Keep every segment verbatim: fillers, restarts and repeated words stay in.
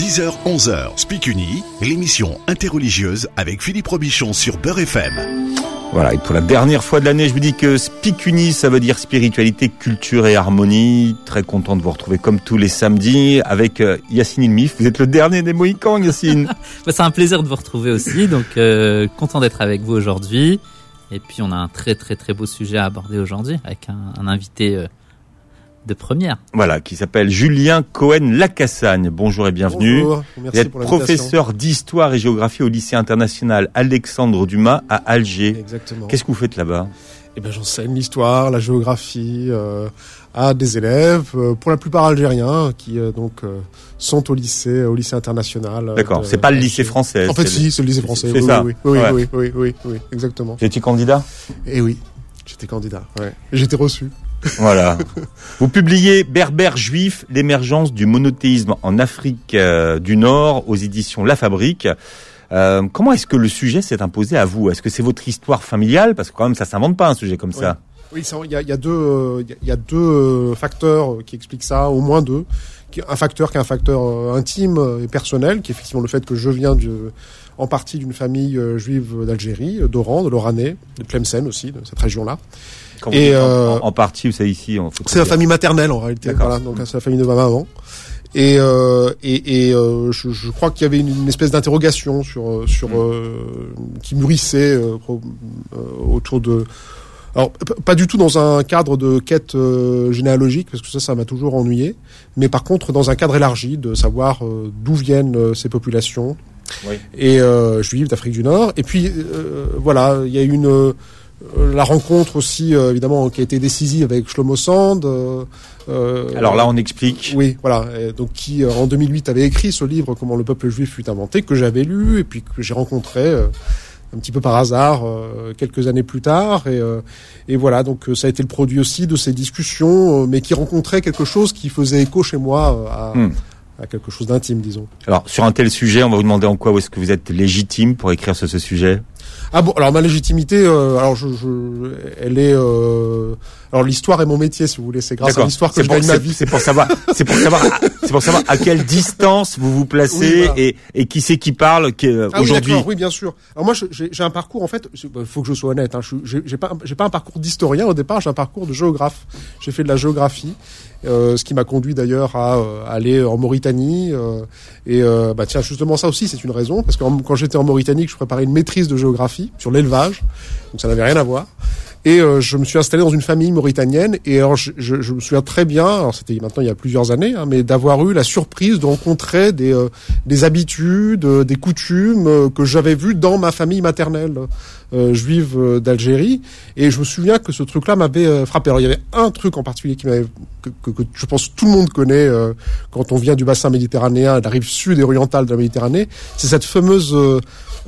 dix heures onze heures, Speak Uni, l'émission interreligieuse avec Philippe Robichon sur Beurre F M. Voilà, et pour la dernière fois de l'année, je vous dis que Speak Uni, ça veut dire spiritualité, culture et harmonie. Très content de vous retrouver comme tous les samedis avec euh, Yacine Ilmif. Vous êtes le dernier des Mohicans, Yacine. Bah, c'est un plaisir de vous retrouver aussi, donc euh, content d'être avec vous aujourd'hui. Et puis on a un très très très beau sujet à aborder aujourd'hui avec un, un invité euh, de première. Voilà, qui s'appelle Julien Cohen-Lacassagne. Bonjour et bienvenue. Bonjour, merci vous êtes pour l'invitation. professeur d'histoire et géographie au lycée international Alexandre Dumas à Alger. Exactement. Qu'est-ce que vous faites là-bas ? Eh ben, j'enseigne l'histoire, la géographie euh, à des élèves, euh, pour la plupart algériens, qui euh, donc euh, sont au lycée, au lycée international. D'accord, de, c'est pas le euh, lycée français. En fait, c'est si, le... c'est le lycée français. C'est oui, ça. Oui, oui, Ouais. oui, oui, oui, oui, oui, exactement. Vous étiez candidat ? Et oui, j'étais candidat. Ouais. Et j'étais reçu. Voilà. Vous publiez Berbère juif, l'émergence du monothéisme en Afrique euh, du Nord aux éditions La Fabrique. Euh, comment est-ce que le sujet s'est imposé à vous ? Est-ce que c'est votre histoire familiale ? Parce que quand même, ça s'invente pas un sujet comme Oui. ça. Oui, il y a, y a deux, euh, y a deux facteurs qui expliquent ça, au moins deux. Un facteur qui est un facteur euh, intime et personnel, qui est effectivement le fait que je viens du, en partie d'une famille euh, juive d'Algérie, d'Oran, de l'Oranais, de Tlemcen aussi, de cette région-là. Quand vous Et, dites en, euh, en, en partie, vous savez ici, on faut C'est la famille maternelle en réalité. D'accord. Voilà, donc c'est la famille de ma maman. Et euh, et, et euh, je, je crois qu'il y avait une, une espèce d'interrogation sur sur mmh. euh, qui mûrissait euh, euh, autour de. Alors p- pas du tout dans un cadre de quête euh, généalogique parce que ça ça m'a toujours ennuyé, mais par contre dans un cadre élargi de savoir euh, d'où viennent euh, ces populations Oui. et euh, juives d'Afrique du Nord. Et puis euh, voilà, il y a une euh, la rencontre aussi euh, évidemment qui a été décisive avec Shlomo Sand. Euh, euh, Alors là, on explique. Oui, voilà. Et donc qui euh, en deux mille huit avait écrit ce livre Comment le peuple juif fut inventé, que j'avais lu et puis que j'ai rencontré euh, un petit peu par hasard euh, quelques années plus tard. Et, euh, et voilà, donc euh, ça a été le produit aussi de ces discussions, euh, mais qui rencontraient quelque chose qui faisait écho chez moi euh, à, Hmm. à quelque chose d'intime, disons. Alors, sur un tel sujet, on va vous demander en quoi où est-ce que vous êtes légitime pour écrire sur ce sujet ? Ah bon, alors ma légitimité, euh, alors je, je, elle est, euh, alors l'histoire est mon métier, si vous voulez, c'est grâce D'accord. à l'histoire que C'est je pour, gagne ma c'est- vie. c'est pour savoir, c'est pour savoir, c'est pour savoir à quelle distance vous vous placez Oui, voilà. et, et qui c'est qui parle qui, euh, Ah oui, aujourd'hui. d'accord, oui, bien sûr. Alors moi, je- j'ai, j'ai un parcours, en fait, il faut que je sois honnête, hein, je, suis- j'ai, j'ai pas, j'ai pas un parcours d'historien au départ, j'ai un parcours de géographe. J'ai fait de la géographie, euh, ce qui m'a conduit d'ailleurs à, euh, aller en Mauritanie. Euh, et euh, bah tiens, justement ça aussi, c'est une raison, parce que en- quand j'étais en Mauritanie, que je préparais une maîtrise de géographie sur l'élevage, donc ça n'avait rien à voir. Et euh, je me suis installé dans une famille mauritanienne. Et alors, je, je, je me souviens très bien, alors c'était maintenant il y a plusieurs années, hein, mais d'avoir eu la surprise de rencontrer des, euh, des habitudes, euh, des coutumes euh, que j'avais vues dans ma famille maternelle euh, juive euh, d'Algérie. Et je me souviens que ce truc-là m'avait euh, frappé. Alors, il y avait un truc en particulier qui m'avait, que, que, que je pense tout le monde connaît euh, quand on vient du bassin méditerranéen, de la rive sud et orientale de la Méditerranée. C'est cette fameuse euh,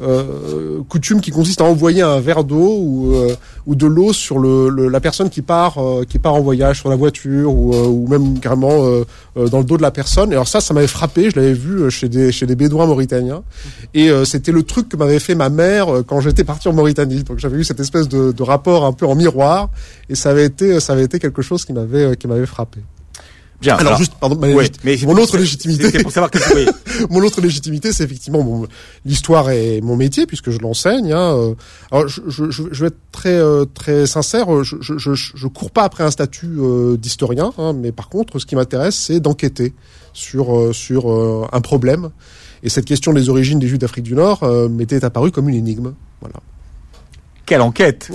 euh, coutume qui consiste à envoyer un verre d'eau ou, euh, ou de l'eau sur le, le, la personne qui part euh, qui part en voyage sur la voiture ou, euh, ou même carrément euh, euh, dans le dos de la personne. Et alors ça, ça m'avait frappé. Je l'avais vu chez des chez des bédouins mauritaniens. Et euh, c'était le truc que m'avait fait ma mère euh, quand j'étais parti en Mauritanie. Donc j'avais eu cette espèce de, de rapport un peu en miroir. Et ça avait été ça avait été quelque chose qui m'avait euh, qui m'avait frappé. Bien. Alors, alors, juste pardon, ma ouais, légit- mais mon c'est- autre légitimité. C'était pour savoir qu'est-ce que oui. Mon autre légitimité, c'est effectivement bon, l'histoire est mon métier puisque je l'enseigne. Hein. Euh, Alors, je, je, je je vais être très euh, très sincère. Je, je, je, je cours pas après un statut euh, d'historien, hein, mais par contre, ce qui m'intéresse, c'est d'enquêter sur euh, sur euh, un problème. Et cette question des origines des Juifs d'Afrique du Nord euh, m'était apparue comme une énigme. Voilà. Quelle enquête.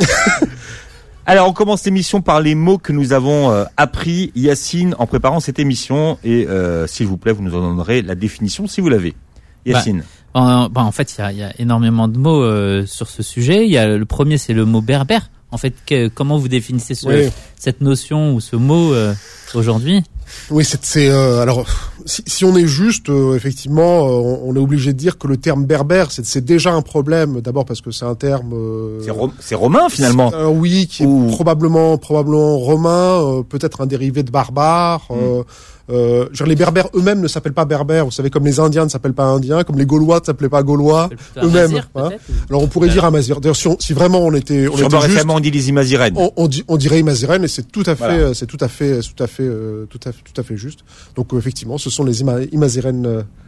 Alors, on commence l'émission par les mots que nous avons euh, appris, Yacine, en préparant cette émission. Et euh, s'il vous plaît, vous nous en donnerez la définition si vous l'avez. Yacine. Bah, bah, en fait, il y a, y a énormément de mots euh, sur ce sujet. Il y a le premier, c'est le mot berbère. En fait, que, comment vous définissez ce, Oui. cette notion ou ce mot euh, aujourd'hui ? Oui, c'est, c'est euh, alors si, si on est juste, euh, effectivement, euh, on, on est obligé de dire que le terme berbère, c'est, c'est déjà un problème. D'abord parce que c'est un terme. Euh, C'est, ro- c'est romain finalement. c'est- alors oui, qui est Ou- probablement probablement romain, euh, peut-être un dérivé de barbare. Euh, euh, genre les berbères eux-mêmes ne s'appellent pas berbères. Vous savez, comme les Indiens ne s'appellent pas Indiens, comme les Gaulois ne s'appelaient pas Gaulois eux-mêmes. Mazir, Hein. peut-être, ou- Alors on pourrait dire Amazir. D'ailleurs, si, on- si vraiment on était, on Sur était Beurre juste, F M, on dit les Imazirènes. on, on, dit, on dirait Imazirène et c'est tout à fait, Voilà. euh, c'est tout à fait, tout à fait, euh, tout à fait, tout à fait juste. Donc euh, effectivement, ce sont les Ima- Imazirènes euh,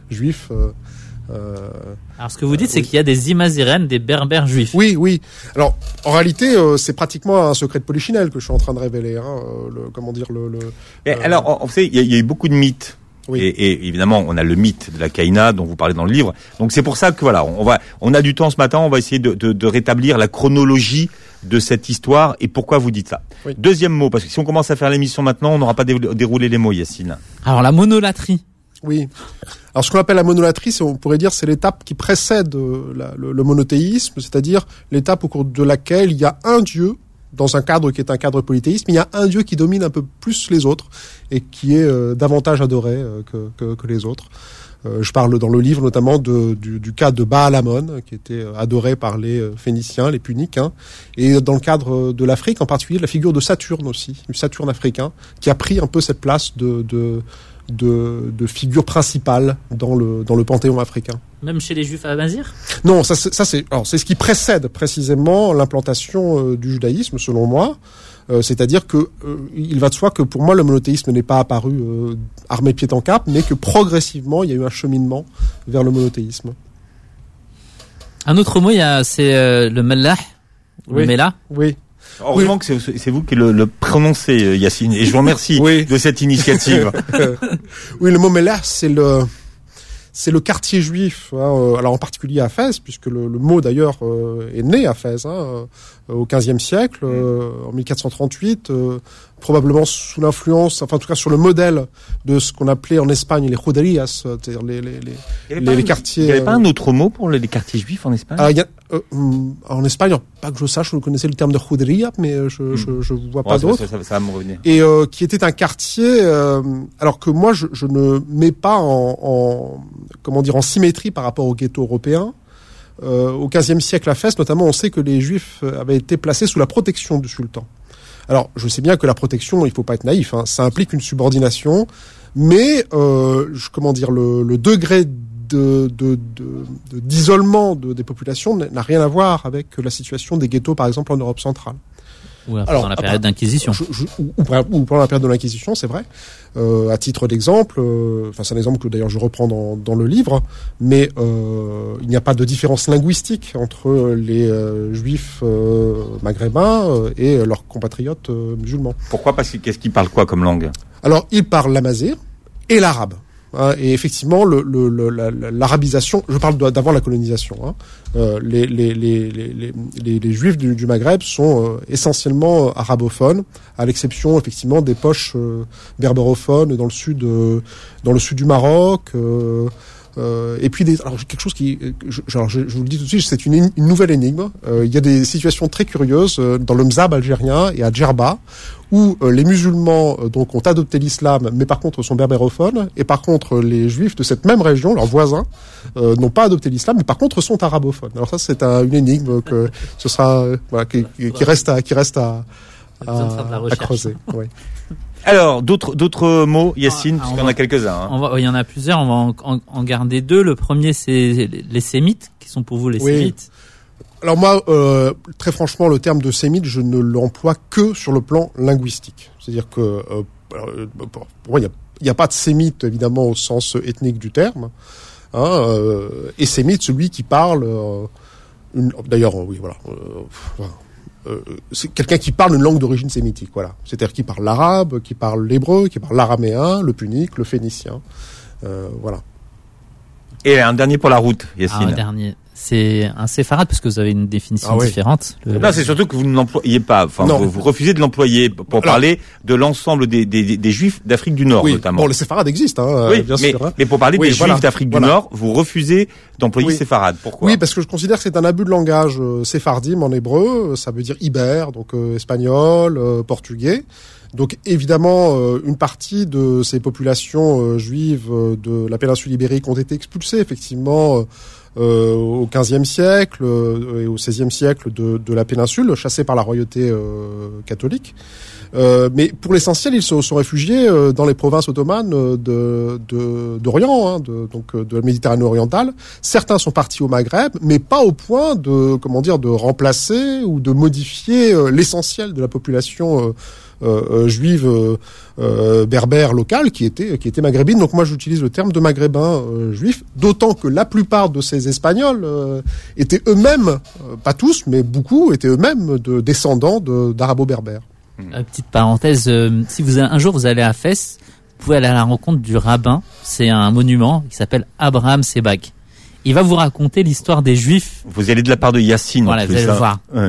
juifs. Euh, euh, Alors ce que vous dites, euh, c'est oui. qu'il y a des Imazirènes, des Berbères juifs. Oui, oui. Alors, en réalité, euh, c'est pratiquement un secret de Polichinelle que je suis en train de révéler. Hein, euh, le, comment dire le. le Et euh, alors, on sait, il y, a- il y a eu beaucoup de mythes. Oui. Et, et évidemment, on a le mythe de la Caïna dont vous parlez dans le livre. Donc c'est pour ça que voilà, on va, on a du temps ce matin, on va essayer de, de, de rétablir la chronologie de cette histoire et pourquoi vous dites ça. Oui. Deuxième mot, parce que si on commence à faire l'émission maintenant, on n'aura pas dé- déroulé les mots, Yacine. Alors la monolatrie. Oui. Alors, ce qu'on appelle la monolatrie, c'est, on pourrait dire, c'est l'étape qui précède euh, la- le, le monothéisme, c'est-à-dire l'étape au cours de laquelle il y a un dieu dans un cadre qui est un cadre polythéisme, il y a un dieu qui domine un peu plus les autres et qui est euh, davantage adoré euh, que, que, que les autres. Euh, je parle dans le livre notamment de, du, du cas de Baal-Hamon, qui était euh, adoré par les euh, Phéniciens, les Puniques, hein, et dans le cadre de l'Afrique, en particulier de la figure de Saturne aussi, du Saturne africain, qui a pris un peu cette place de, de, de, de figure principale dans le, dans le panthéon africain. Même chez les Juifs à Mazir. Non, ça, c'est, ça c'est, alors c'est ce qui précède précisément l'implantation euh, du judaïsme, selon moi. Euh, c'est-à-dire que euh, il va de soi que pour moi le monothéisme n'est pas apparu euh, armé pied en cap, mais que progressivement il y a eu un cheminement vers le monothéisme. Un autre mot, il y a, c'est euh, le Mellah, Oui. le Mellah. Oui. Heureusement que c'est, c'est vous qui le, le prononcez, euh, Yacine, et je vous remercie Oui. de cette initiative. Oui, le mot Mellah, c'est le c'est le quartier juif, hein, euh, alors en particulier à Fès, puisque le, le mot d'ailleurs euh, est né à Fès, hein, euh, au quinzième siècle, euh, en mille quatre cent trente-huit, euh, probablement sous l'influence, enfin en tout cas sur le modèle de ce qu'on appelait en Espagne les juderias, c'est-à-dire les les les, Il y avait les, pas les un- quartiers. Il n'y avait pas euh, un autre mot pour les, les quartiers juifs en Espagne? ah, il y a, euh, hum, en Espagne, pas que je sache, je connaissais le terme de juderia, mais euh, je Hmm. je, je vois Ouais, pas ça, d'autre. ça, ça, ça va me revenir. Et euh, qui était un quartier, euh, alors que moi je, je ne mets pas en, en comment dire en symétrie par rapport au ghetto européen. Euh, au quinzième siècle à Fès, notamment, on sait que les Juifs avaient été placés sous la protection du sultan. Alors, je sais bien que la protection, il faut pas être naïf, hein, ça implique une subordination, mais euh, je- comment dire, le, le degré de, de, de, de- d'isolement de, des populations n'a rien à voir avec la situation des ghettos, par exemple, en Europe centrale. Ou alors, Alors, dans la ah période bah, d'Inquisition. Je- je- ou, ou pendant- ou pendant la période de l'Inquisition, c'est vrai. Euh, à titre d'exemple, euh, enfin c'est un exemple que d'ailleurs je reprends dans, dans le livre, mais euh, il n'y a pas de différence linguistique entre les euh, juifs euh, maghrébins euh, et leurs compatriotes euh, musulmans. Pourquoi? Parce que qu'est-ce qu'ils parlent quoi comme langue? Alors ils parlent l'amazigh et l'arabe. Hein, et effectivement, le, le, le, la- la- l'arabisation, je parle de- d'avant la colonisation, hein, euh, les, les, les, les, les, les, les juifs du, du Maghreb sont euh, essentiellement arabophones, à l'exception effectivement des poches euh, berbérophones dans le sud, euh, dans le sud du Maroc. Euh, euh, et puis des, alors quelque chose qui, je, alors je, je vous le dis tout de suite, c'est une, une nouvelle énigme. Euh, il y a des situations très curieuses euh, dans le Mzab algérien et à Djerba, où euh, les musulmans euh, donc ont adopté l'islam, mais par contre sont berbérophones, et par contre les juifs de cette même région, leurs voisins, euh, n'ont pas adopté l'islam, mais par contre sont arabophones. Alors ça c'est un, une énigme que ce sera euh, voilà qui, qui, qui reste à qui reste à, Il y a besoin de faire de la à, à recherche. creuser. Oui. Alors, d'autres, d'autres mots, Yacine, Ah, parce on qu'il y en va- a quelques-uns. Hein. On va, il y en a plusieurs, on va en, en- en garder deux. Le premier, c'est les sémites, qui sont pour vous les Oui. sémites. Alors moi, euh, très franchement, le terme de sémite, je ne l'emploie que sur le plan linguistique. C'est-à-dire que euh, euh, pour moi, il n'y a, il y a pas de sémite, évidemment, au sens ethnique du terme. Hein, euh, et sémite, celui qui parle... Euh, une, d'ailleurs, euh, oui, voilà. Euh, voilà. Euh, c'est quelqu'un qui parle une langue d'origine sémitique, voilà. C'est-à-dire qui parle l'arabe, qui parle l'hébreu, qui parle l'araméen, le punique, le phénicien. Euh, voilà. Et un dernier pour la route, Ah, Yacine. un dernier. C'est un séfarade, parce que vous avez une définition Ah oui. différente. Le- Non, c'est surtout que vous ne l'employez pas. Enfin, Non. vous, vous refusez de l'employer pour Alors- parler de l'ensemble des, des, des, des juifs d'Afrique du Nord, Oui, notamment. bon, les séfarades existent, hein, oui, euh, bien mais, sûr. Hein. mais pour parler Oui, des voilà. juifs d'Afrique Voilà. du Nord, vous refusez d'employer Oui. séfarade. Pourquoi? Oui, parce que je considère que c'est un abus de langage. Euh, séphardim en hébreu, euh, ça veut dire ibère, donc euh, espagnol, euh, portugais. Donc évidemment, euh, une partie de ces populations euh, juives euh, de la péninsule ibérique ont été expulsées effectivement euh, euh, au quinzième siècle euh, et au seizième siècle de, de la péninsule, chassées par la royauté euh, catholique. Euh, mais pour l'essentiel, ils se sont réfugiés euh, dans les provinces ottomanes euh, de, de, d'Orient, hein, de, donc euh, de la Méditerranée orientale. Certains sont partis au Maghreb, mais pas au point de, comment dire, de remplacer ou de modifier euh, l'essentiel de la population euh, euh, juive euh, euh, berbère locale qui était qui était maghrébine. Donc moi j'utilise le terme de maghrébin euh, juif, d'autant que la plupart de ces Espagnols euh, étaient eux-mêmes, euh, pas tous, mais beaucoup étaient eux-mêmes de descendants de, d'arabo-berbères. Euh, petite parenthèse, euh, si vous un jour vous allez à Fès, vous pouvez aller à la rencontre du rabbin. C'est un monument qui s'appelle Abraham Sebag. Il va vous raconter l'histoire des Juifs. Vous allez de la part de Yassine. Voilà, en plus, vous allez ça. le voir. Ouais.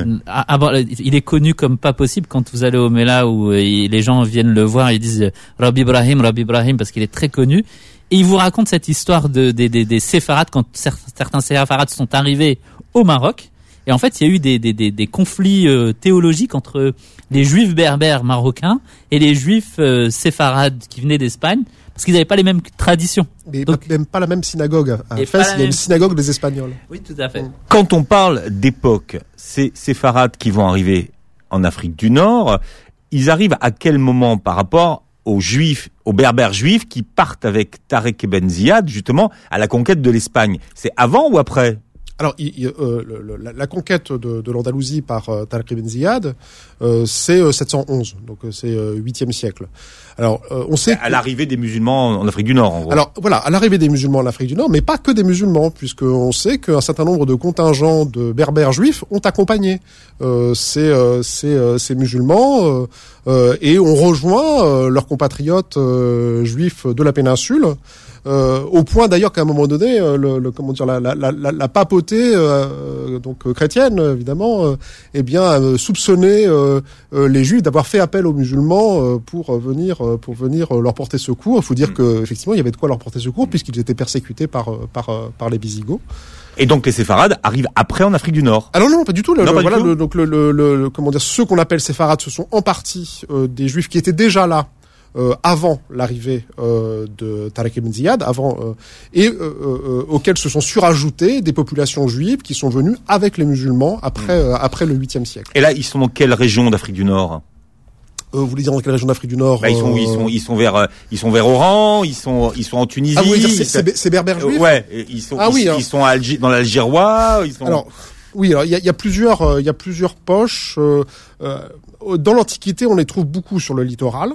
Il est connu comme pas possible quand vous allez au Mela où les gens viennent le voir et ils disent Rabbi Ibrahim, Rabbi Ibrahim parce qu'il est très connu. Et il vous raconte cette histoire de, des, des, des séfarades quand certains séfarades sont arrivés au Maroc. Et en fait, il y a eu des, des, des, des conflits euh, théologiques entre les Juifs berbères marocains et les Juifs euh, séfarades qui venaient d'Espagne. Parce qu'ils n'avaient pas les mêmes traditions. Mais Donc, même pas la même synagogue. À Et Fès, pas la il y a même- une synagogue des Espagnols. oui, tout à fait. Quand on parle d'époque, ces séfarades qui vont arriver en Afrique du Nord, ils arrivent à quel moment par rapport aux Juifs, aux Berbères juifs qui partent avec Tarek Ibn Ziyad justement à la conquête de l'Espagne? C'est avant ou après? Alors, il, il, euh, le, le, la, la conquête de, de l'Andalousie par euh, Tarek Ibn Ziyad, euh, c'est euh, sept cent onze, donc euh, c'est euh, huitième siècle. Alors, euh, on sait À l'arrivée des musulmans en Afrique du Nord, en gros. Alors voilà, à l'arrivée des musulmans en Afrique du Nord, mais pas que des musulmans, puisqu'on sait qu'un certain nombre de contingents de berbères juifs ont accompagné euh, ces, euh, ces, euh, ces musulmans euh, euh, et ont rejoint euh, leurs compatriotes euh, juifs de la péninsule. Euh, au point d'ailleurs qu'à un moment donné, euh, le, le comment dire, la, la, la, la papauté euh, donc euh, chrétienne évidemment, euh, eh bien euh, soupçonnait euh, euh, les juifs d'avoir fait appel aux musulmans euh, pour euh, venir euh, pour venir euh, leur porter secours. Il faut dire que effectivement il y avait de quoi leur porter secours puisqu'ils étaient persécutés par euh, par euh, par les Visigoths. Et donc les séfarades arrivent après en Afrique du Nord. Ah non non pas du tout. Le, Non, le- pas du voilà tout. le, donc le, le, le, le- comment dire ceux qu'on appelle séfarades, ce sont en partie euh, des juifs qui étaient déjà là. Euh, avant l'arrivée euh, de Tarek Ibn Ziyad, avant euh, et euh, euh, auxquels se sont surajoutés des populations juives qui sont venues avec les musulmans après euh, après le huitième siècle. Et là, ils sont dans quelle région d'Afrique du Nord? Euh, vous voulez dire dans quelle région d'Afrique du Nord? Bah, ils sont, euh, ils sont, ils sont vers, euh, ils sont vers Oran, ils sont, ils sont en Tunisie. Ah, vous voulez dire c'est, ils- c'est, c'est berbères juifs? Ouais, et ils sont, Ah ils, oui, ils alors- sont à Algi- dans l'Algérois, ils sont. Alors, oui, alors il y a, il y a plusieurs, euh, il y a plusieurs poches. Euh, euh, dans l'Antiquité, on les trouve beaucoup sur le littoral.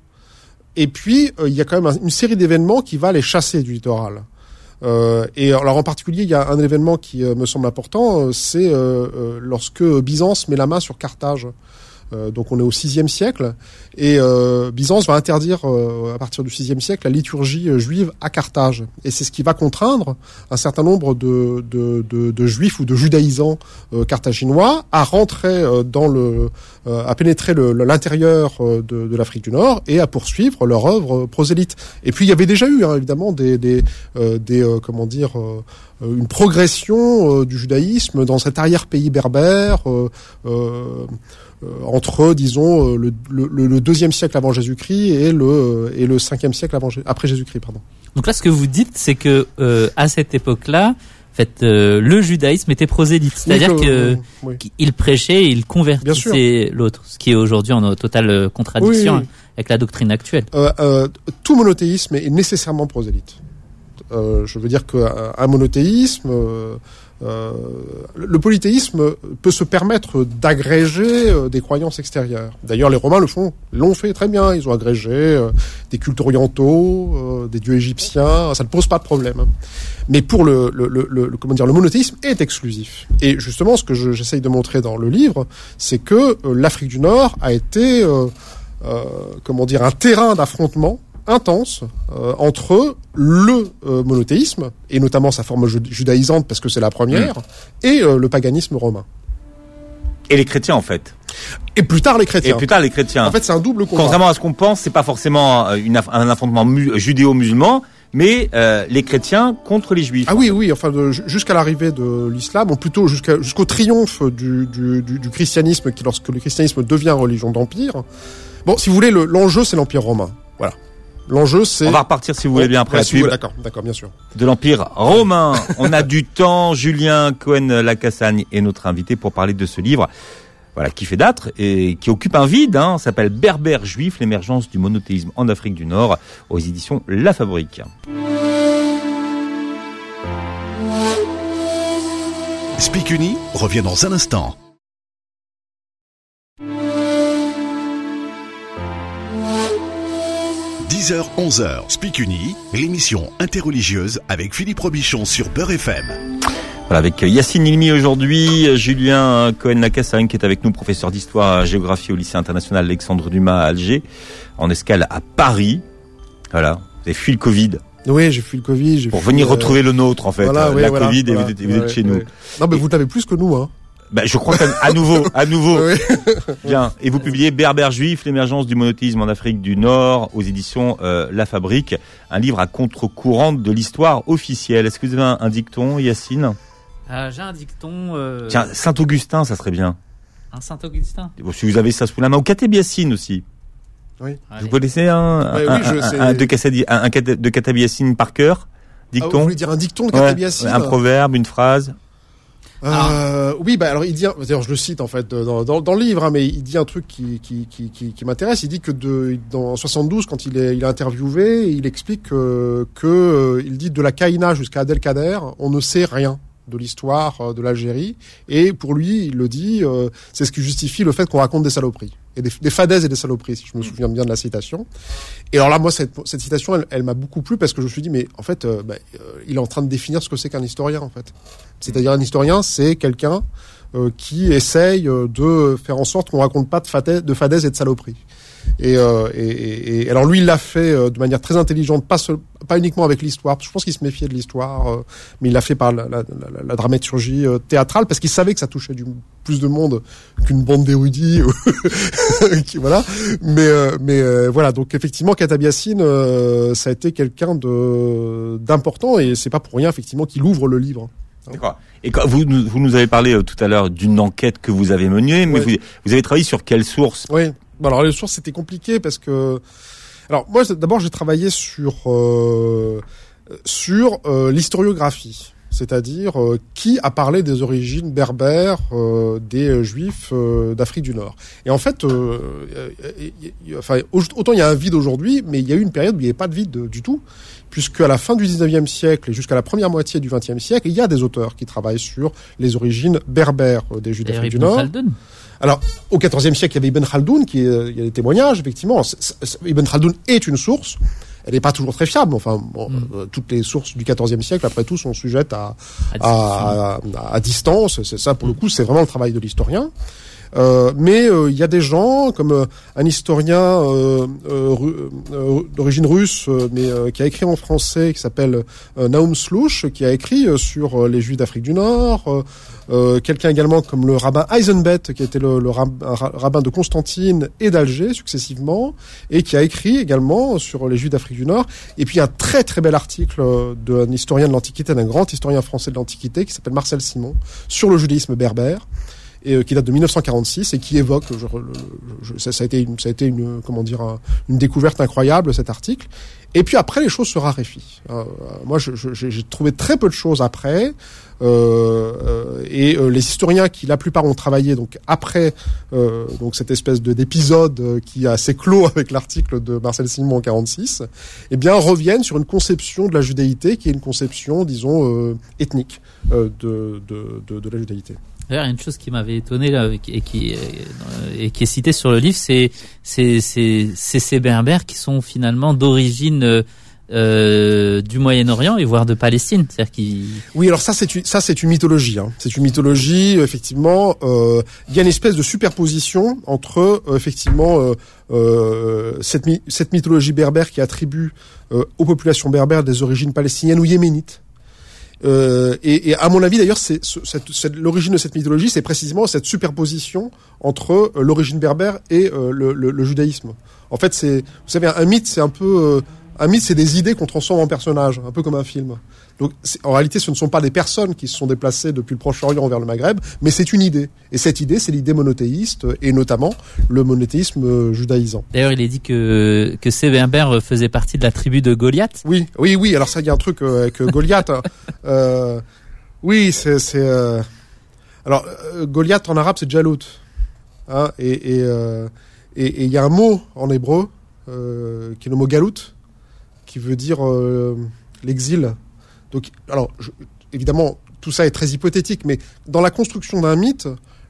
Et puis, euh, il y a quand même un- une série d'événements qui va les chasser du littoral. Euh, et alors en particulier, il y a un événement qui euh, me semble important, euh, c'est euh, euh, lorsque Byzance met la main sur Carthage. Euh, donc on est au sixième siècle, et euh, Byzance va interdire euh, à partir du sixième siècle la liturgie euh, juive à Carthage. Et c'est ce qui va contraindre un certain nombre de, de, de, de juifs ou de judaïsants euh, carthaginois à rentrer euh, dans le, euh, à pénétrer le, le- l'intérieur euh, de, de l'Afrique du Nord et à poursuivre leur œuvre prosélyte. Et puis il y avait déjà eu hein, évidemment des, des, euh, des euh, comment dire euh, une progression euh, du judaïsme dans cet arrière-pays berbère. Euh, euh, Euh, entre, disons, euh, le, le, le deuxième siècle avant Jésus-Christ et le euh, et le cinquième siècle avant Jé- après Jésus-Christ, pardon. Donc là, ce que vous dites, c'est que euh, à cette époque-là, en fait, euh, le judaïsme était prosélyte, c'est-à-dire Oui, que euh, oui. il prêchait, et il convertissait l'autre, ce qui est aujourd'hui en totale euh, contradiction Oui, oui. avec la doctrine actuelle. Euh, euh, tout monothéisme est nécessairement prosélyte. Euh, je veux dire qu'un un monothéisme, euh, euh, le polythéisme peut se permettre d'agréger euh, des croyances extérieures. D'ailleurs, les Romains le font, l'ont fait très bien. Ils ont agrégé euh, des cultes orientaux, euh, des dieux égyptiens. Ça ne pose pas de problème. Mais pour le, le, le, le comment dire, le monothéisme est exclusif. Et justement, ce que je, j'essaye de montrer dans le livre, c'est que euh, l'Afrique du Nord a été, euh, euh, comment dire, un terrain d'affrontement intense euh, entre le euh, monothéisme, et notamment sa forme ju- judaïsante, parce que c'est la première, mmh. et euh, le paganisme romain. Et les chrétiens, en fait. Et plus tard, les chrétiens. Et plus tard, les chrétiens. En fait, c'est un double combat. Contrairement à ce qu'on pense, c'est pas forcément euh, une, aff- un affrontement mu- judéo-musulman, mais euh, les chrétiens contre les juifs. Ah oui, oui, enfin, de, jusqu'à l'arrivée de l'islam, ou plutôt jusqu'à, jusqu'au triomphe du, du, du, du christianisme, qui, lorsque le christianisme devient religion d'empire. Bon, si vous voulez, le, l'enjeu, c'est l'Empire romain. Voilà. L'enjeu, c'est... On va repartir, si vous voulez bien, après la si vous pub. voulez, D'accord, d'accord, bien sûr. De l'Empire romain. On a du temps. Julien Cohen-Lacassagne est notre invité pour parler de ce livre, voilà, qui fait date et qui occupe un vide. Hein, s'appelle Berbères juifs, l'émergence du monothéisme en Afrique du Nord, aux éditions La Fabrique. Speak Uni revient dans un instant. dix heures onze heures, Speak Uni, l'émission interreligieuse avec Philippe Robichon sur Beurre F M. Voilà, avec Yacine Ilmi aujourd'hui, Julien Cohen-Lacassagne qui est avec nous, professeur d'histoire géographie au lycée international Alexandre Dumas à Alger, en escale à Paris. Voilà, vous avez fui le Covid. Oui, j'ai fui le Covid. J'ai Pour fui, venir euh... retrouver le nôtre, en fait. Voilà, euh, oui, la voilà, Covid voilà, et vous êtes, vous ouais, êtes chez ouais. nous. Non, mais et... vous l'avez plus que nous, hein. Ben, je crois qu'à nouveau, à nouveau. Oui. Bien. Et vous publiez Berbère juif, l'émergence du monothéisme en Afrique du Nord, aux éditions euh, La Fabrique, un livre à contre-courant de l'histoire officielle. Est-ce que vous avez un, un dicton, Yacine? euh, J'ai un dicton. Euh... Tiens, Saint-Augustin, ça serait bien. Un Saint-Augustin. Si vous avez ça sous la main, ou Kateb Yassine aussi. Oui. Vous connaissez un, ouais, un, oui, je un, sais. un de Kassadi, un, un de Kateb Yassine par cœur? Dicton. Ah, vous voulez dire un dicton de Kateb Yassine? Ouais, un proverbe, une phrase. Euh, oui, bah alors il dit, d'ailleurs je le cite en fait dans, dans, dans le livre, hein, mais il dit un truc qui qui qui qui, qui m'intéresse. Il dit que de dans soixante-douze, quand il est il est interviewé, il explique que que euh, il dit de la Kaïna jusqu'à Abdelkader, on ne sait rien de l'histoire de l'Algérie, et pour lui, il le dit, euh, c'est ce qui justifie le fait qu'on raconte des saloperies et des, des fadaises et des saloperies, si je me souviens bien de la citation. Et alors là, moi, cette, cette citation, elle, elle m'a beaucoup plu parce que je me suis dit, mais en fait, euh, bah, euh, il est en train de définir ce que c'est qu'un historien, en fait. C'est-à-dire un historien, c'est quelqu'un euh, qui essaye euh, de faire en sorte qu'on raconte pas de fadaises, de fadaises et de saloperies. Et, euh, et, et, et alors lui, il l'a fait euh, de manière très intelligente, pas seul, pas uniquement avec l'histoire. Je pense qu'il se méfiait de l'histoire, euh, mais il l'a fait par la, la, la, la dramaturgie euh, théâtrale parce qu'il savait que ça touchait du plus de monde qu'une bande d'érudits. qui, voilà. Mais euh, mais euh, voilà. Donc effectivement, Kateb Yassine, euh, ça a été quelqu'un de d'important et c'est pas pour rien effectivement qu'il ouvre le livre. D'accord. Et quand vous, vous nous avez parlé euh, tout à l'heure d'une enquête que vous avez menée, mais ouais. vous, vous avez travaillé sur quelle source? Oui. Bon, alors les sources c'était compliqué parce que alors moi d'abord j'ai travaillé sur euh, sur euh, l'historiographie, c'est-à-dire euh, qui a parlé des origines berbères euh, des euh, juifs euh, d'Afrique du Nord. Et en fait, euh, y, y, y, enfin autant il y a un vide aujourd'hui, mais il y a eu une période où il n'y avait pas de vide de, du tout. Puisque à la fin du dix-neuvième siècle et jusqu'à la première moitié du vingtième siècle, il y a des auteurs qui travaillent sur les origines berbères des Juifs d'Afrique du Nord. Khaldoun. Alors, au quatorzième siècle, il y avait Ibn Khaldoun, qui est, il y a des témoignages, effectivement. C'est, c'est, Ibn Khaldoun est une source. Elle n'est pas toujours très fiable. Enfin, bon, mm. euh, toutes les sources du quatorzième siècle, après tout, sont sujettes à, à, à, à, à distance. C'est ça, pour le coup, c'est vraiment le travail de l'historien. Euh, mais il euh, y a des gens comme euh, un historien euh, euh, euh, d'origine russe, euh, mais euh, qui a écrit en français, qui s'appelle euh, Naum Slouch, qui a écrit euh, sur euh, les Juifs d'Afrique du Nord. Euh, euh, quelqu'un également comme le rabbin Eisenbet, qui était le, le rab, rabbin de Constantine et d'Alger successivement, et qui a écrit également sur les Juifs d'Afrique du Nord. Et puis un très très bel article d'un historien de l'Antiquité, d'un grand historien français de l'Antiquité, qui s'appelle Marcel Simon, sur le judaïsme berbère, et qui date de mille neuf cent quarante-six et qui évoque, je, je, ça, ça a été, une, ça a été une, comment dire, un, une découverte incroyable cet article. Et puis après, les choses se raréfient. Euh, moi, je, je, j'ai trouvé très peu de choses après, euh, et euh, les historiens qui, la plupart, ont travaillé donc après, euh, donc cette espèce de d'épisode qui a s'est clos avec l'article de Marcel Simon en quarante-six, eh bien reviennent sur une conception de la judéité qui est une conception, disons, euh, ethnique euh, de, de, de, de la judéité. D'ailleurs, une chose qui m'avait étonné là, et qui, et qui est citée sur le livre, c'est, c'est, c'est, c'est ces berbères qui sont finalement d'origine euh, du Moyen-Orient et voire de Palestine. C'est-à-dire qu'ils... Oui, alors ça c'est une, ça c'est une mythologie. Hein. C'est une mythologie, effectivement. Euh, il y a une espèce de superposition entre euh, effectivement euh, euh, cette, cette mythologie berbère qui attribue euh, aux populations berbères des origines palestiniennes ou yéménites. Euh, et, et à mon avis d'ailleurs, c'est, c'est, c'est l'origine de cette mythologie, c'est précisément cette superposition entre euh, l'origine berbère et euh, le, le, le judaïsme. En fait, c'est, vous savez, un mythe, c'est un peu, euh, un mythe, c'est des idées qu'on transforme en personnages, un peu comme un film. Donc, en réalité, ce ne sont pas des personnes qui se sont déplacées depuis le Proche-Orient vers le Maghreb, mais c'est une idée. Et cette idée, c'est l'idée monothéiste, et notamment le monothéisme judaïsant. D'ailleurs, il est dit que que ces berbères faisaient partie de la tribu de Goliath. Oui, oui, oui. Alors ça, il y a un truc euh, avec Goliath. hein. euh, oui, c'est, c'est. Euh... Alors, euh, Goliath en arabe, c'est Jalut. Hein, et et euh, et il y a un mot en hébreu euh, qui est le mot Galut, qui veut dire euh, l'exil. Donc, alors, je, évidemment, tout ça est très hypothétique, mais dans la construction d'un mythe,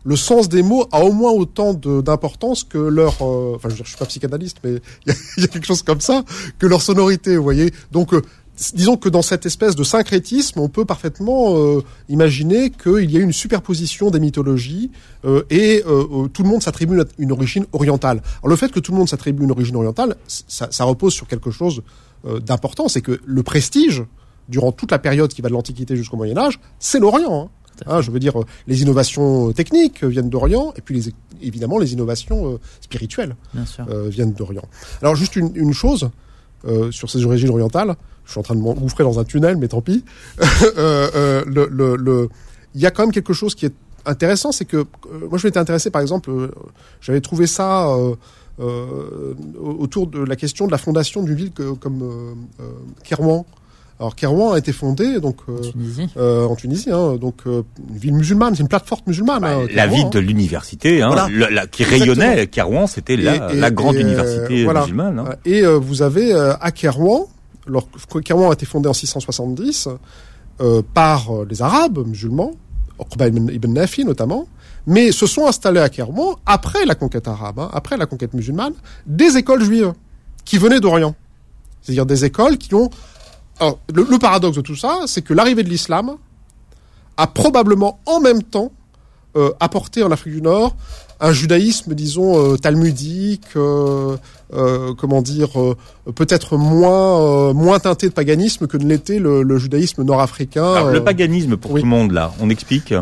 le sens des mots a au moins autant de, d'importance que leur, euh, enfin je veux dire, je suis pas psychanalyste, mais il y, y a quelque chose comme ça, que leur sonorité, vous voyez. Donc, euh, disons que dans cette espèce de syncrétisme, on peut parfaitement euh, imaginer qu'il y a une superposition des mythologies euh, et euh, tout le monde s'attribue une, une origine orientale. Alors le fait que tout le monde s'attribue une origine orientale, ça, ça repose sur quelque chose euh, d'important, c'est que le prestige, durant toute la période qui va de l'Antiquité jusqu'au Moyen-Âge, c'est l'Orient. Hein. Hein, je veux dire, les innovations techniques viennent d'Orient, et puis les, évidemment les innovations euh, spirituelles euh, viennent d'Orient. Alors juste une, une chose euh, sur ces origines orientales, je suis en train de m'engouffrer dans un tunnel, mais tant pis. euh, euh, le, le, le, il y a quand même quelque chose qui est intéressant, c'est que euh, moi je m'étais intéressé, par exemple, euh, j'avais trouvé ça euh, euh, autour de la question de la fondation d'une ville que, comme euh, euh, Kairouan. Alors Kairouan a été fondée donc euh, en Tunisie, euh, en Tunisie hein, donc euh, une ville musulmane, c'est une plateforme musulmane. Bah, hein, la ville hein. de l'université, hein, voilà. la, la, qui rayonnait. Kairouan, c'était la, et, et, la grande et, université euh, voilà. musulmane. Hein. Et euh, vous avez euh, à Kairouan, alors Kairouan a été fondé en six cent soixante-dix euh, par euh, les Arabes musulmans, Uqba ibn, ibn Nafi notamment, mais se sont installés à Kairouan après la conquête arabe, hein, après la conquête musulmane, des écoles juives qui venaient d'Orient, c'est-à-dire des écoles qui ont Alors, le, le paradoxe de tout ça, c'est que l'arrivée de l'islam a probablement en même temps euh, apporté en Afrique du Nord un judaïsme, disons, euh, talmudique, euh, euh, comment dire, euh, peut-être moins euh, moins teinté de paganisme que ne l'était le, le judaïsme nord-africain. Alors, euh... le paganisme, pour oui. tout le monde, là, on explique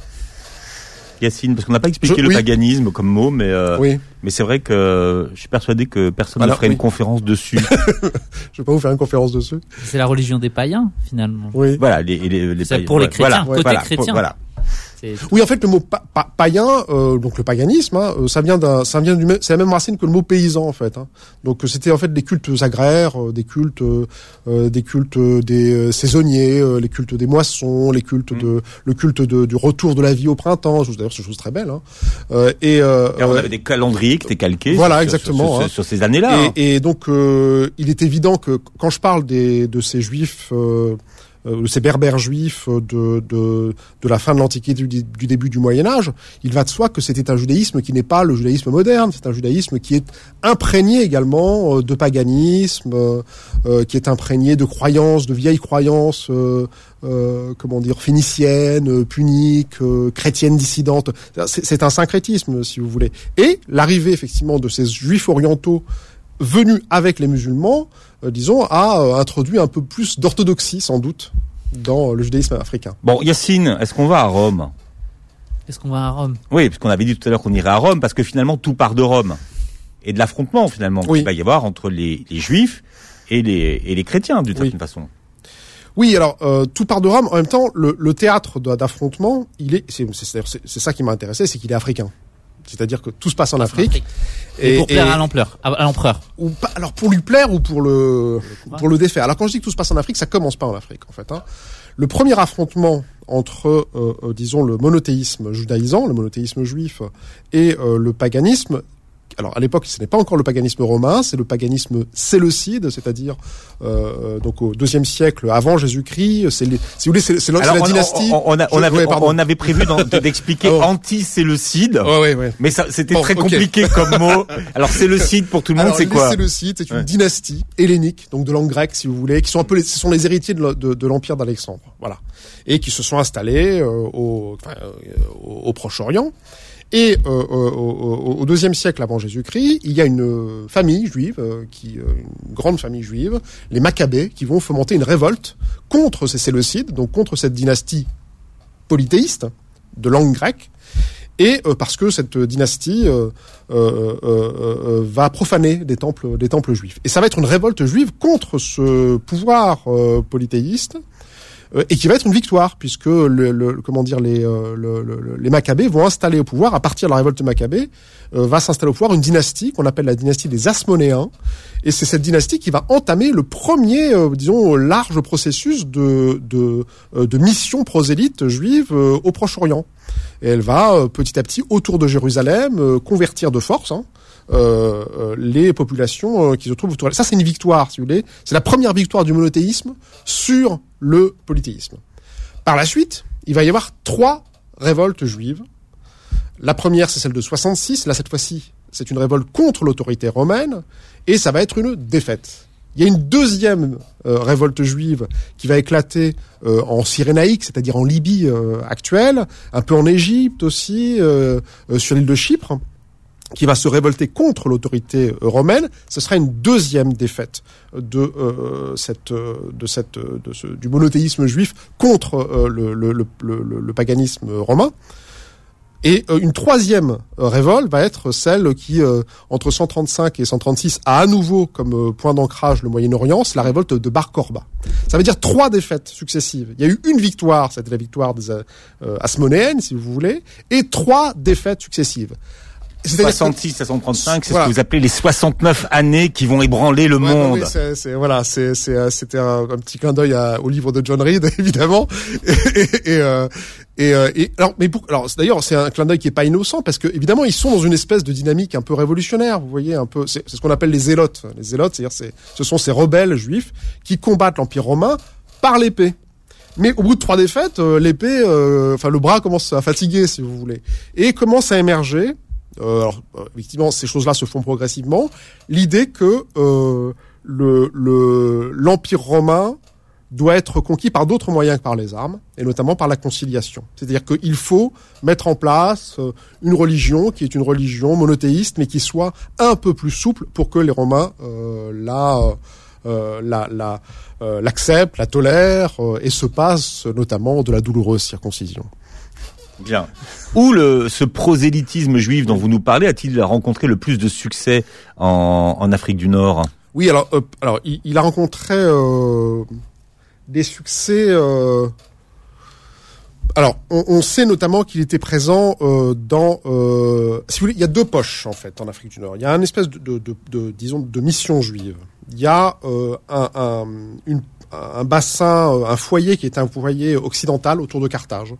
Yacine, parce qu'on n'a pas expliqué je, le oui. paganisme comme mot, mais euh, oui. mais c'est vrai que je suis persuadé que personne Alors, ne ferait oui. une conférence dessus. Je vais pas vous faire une conférence dessus. C'est la religion des païens, finalement. Oui. Voilà, les, les, les c'est païens. pour les chrétiens, voilà, côté voilà, chrétien. Pour, voilà. C'est... Oui, en fait, le mot pa- pa- païen, euh, donc le paganisme, hein, ça vient d'un, ça vient du même, c'est la même racine que le mot paysan en fait. Hein. Donc c'était en fait des cultes agraires, euh, des cultes, euh, des cultes des euh, saisonniers, euh, les cultes des moissons, les cultes mmh. de, le culte de, du retour de la vie au printemps. D'ailleurs, c'est une chose très belle. Hein. Euh, et euh, Car on avait des calendriers qui étaient calqués. Voilà, sur, exactement. Sur, sur, hein. sur ces années-là. Et, hein. et donc, euh, il est évident que quand je parle des, de ces juifs. Euh, Euh, ces berbères juifs de, de, de la fin de l'Antiquité, du, du début du Moyen-Âge, il va de soi que c'était un judaïsme qui n'est pas le judaïsme moderne, c'est un judaïsme qui est imprégné également de paganisme, euh, qui est imprégné de croyances, de vieilles croyances, euh, euh, comment dire, phéniciennes, puniques, euh, chrétiennes dissidentes. C'est, c'est un syncrétisme, si vous voulez. Et l'arrivée, effectivement, de ces juifs orientaux venus avec les musulmans, euh, disons, a euh, introduit un peu plus d'orthodoxie, sans doute, dans le judaïsme africain. Bon, Yacine, est-ce qu'on va à Rome ? Est-ce qu'on va à Rome ? Oui, parce qu'on avait dit tout à l'heure qu'on irait à Rome, parce que finalement, tout part de Rome. Et de l'affrontement, finalement, oui. qu'il va y avoir entre les, les juifs et les, et les chrétiens, d'une certaine oui. façon. Oui, alors, euh, tout part de Rome. En même temps, le, le théâtre d'affrontement, il est, c'est, c'est, c'est, c'est ça qui m'a intéressé, c'est qu'il est africain. C'est-à-dire que tout se passe en Afrique. Afrique. Et, et pour plaire et, à l'empereur, à l'empereur. Ou pas, alors pour lui plaire ou pour le, ouais. pour le défaire. Alors quand je dis que tout se passe en Afrique, ça commence pas en Afrique, en fait, hein. Le premier affrontement entre, euh, euh, disons, le monothéisme judaïsant, le monothéisme juif, et euh, le paganisme. Alors à l'époque, ce n'est pas encore le paganisme romain, c'est le paganisme séleucide, c'est-à-dire euh, donc au deuxième siècle avant Jésus-Christ. C'est, les, si vous voulez, c'est, c'est, c'est la on, dynastie. On, on, a, on, je, avait, ouais, on avait prévu d'expliquer oh. anti-séleucide, ouais, ouais, ouais. mais ça, c'était bon, très okay. compliqué comme mot. Alors séleucide pour tout le monde, Alors, c'est quoi ? Les Séleucides, c'est une ouais. dynastie hellénique, donc de langue grecque, si vous voulez, qui sont un peu, les, ce sont les héritiers de, de, de l'empire d'Alexandre, voilà, et qui se sont installés euh, au, enfin, euh, au, au Proche-Orient. Et euh, au, au deuxième siècle avant Jésus-Christ, il y a une famille juive, euh, qui, euh, une grande famille juive, les Maccabées, qui vont fomenter une révolte contre ces Séleucides, donc contre cette dynastie polythéiste de langue grecque, et euh, parce que cette dynastie euh, euh, euh, euh, va profaner des temples, des temples juifs. Et ça va être une révolte juive contre ce pouvoir euh, polythéiste. Et qui va être une victoire, puisque le, le comment dire les euh, le, le, les Maccabées vont installer au pouvoir, à partir de la révolte de Maccabée, euh, va s'installer au pouvoir une dynastie qu'on appelle la dynastie des Asmonéens, et c'est cette dynastie qui va entamer le premier, euh, disons, large processus de de euh, de mission prosélyte juive euh, au Proche-Orient. Et elle va euh, petit à petit autour de Jérusalem euh, convertir de force. Hein, Euh, euh, les populations euh, qui se trouvent autour. Ça, c'est une victoire, si vous voulez. C'est la première victoire du monothéisme sur le polythéisme. Par la suite, il va y avoir trois révoltes juives. La première, c'est celle de soixante-six. Là, cette fois-ci, c'est une révolte contre l'autorité romaine. Et ça va être une défaite. Il y a une deuxième euh, révolte juive qui va éclater euh, en Cyrénaïque, c'est-à-dire en Libye euh, actuelle, un peu en Égypte aussi, euh, euh, sur l'île de Chypre, qui va se révolter contre l'autorité euh, romaine. Ce sera une deuxième défaite de euh, cette, de cette, de ce, du monothéisme juif contre euh, le, le, le, le, le paganisme romain. Et euh, une troisième euh, révolte va être celle qui, euh, entre cent trente-cinq et cent trente-six, a à nouveau comme euh, point d'ancrage le Moyen-Orient, c'est la révolte de Bar Korba. Ça veut dire trois défaites successives. Il y a eu une victoire, c'était la victoire des euh, Hasmonéennes, si vous voulez, et trois défaites successives. soixante-six à cent trente-cinq, c'est voilà. Ce que vous appelez les soixante-neuf années qui vont ébranler le ouais, monde. Oui, c'est, c'est, voilà, c'est, c'est, c'était un, un petit clin d'œil à, au livre de John Reed, évidemment. Et, et, et, euh, et, euh, et alors, mais pour, alors, d'ailleurs, c'est un clin d'œil qui est pas innocent parce que, évidemment, ils sont dans une espèce de dynamique un peu révolutionnaire. Vous voyez, un peu, c'est, c'est ce qu'on appelle les zélotes. Les zélotes, c'est-à-dire, c'est, ce sont ces rebelles juifs qui combattent l'Empire romain par l'épée. Mais au bout de trois défaites, euh, l'épée, euh, enfin, le bras commence à fatiguer, si vous voulez, et commence à émerger. Euh, alors, effectivement, ces choses-là se font progressivement. L'idée que euh, le, le, l'Empire romain doit être conquis par d'autres moyens que par les armes, et notamment par la conciliation. C'est-à-dire qu'il faut mettre en place euh, une religion qui est une religion monothéiste, mais qui soit un peu plus souple pour que les Romains euh, la, euh, la, la, euh, l'acceptent, la tolèrent, euh, et se passent notamment de la douloureuse circoncision. Bien. Où le, ce prosélytisme juif dont vous nous parlez a-t-il rencontré le plus de succès en, en Afrique du Nord ? Oui, alors, euh, alors il, il a rencontré euh, des succès. Euh, alors, on, on sait notamment qu'il était présent euh, dans. Euh, si vous voulez, il y a deux poches en fait en Afrique du Nord. Il y a une espèce de, de, de, de disons, de mission juive. Il y a euh, un, un, une, un bassin, un foyer qui est un foyer occidental autour de Carthage,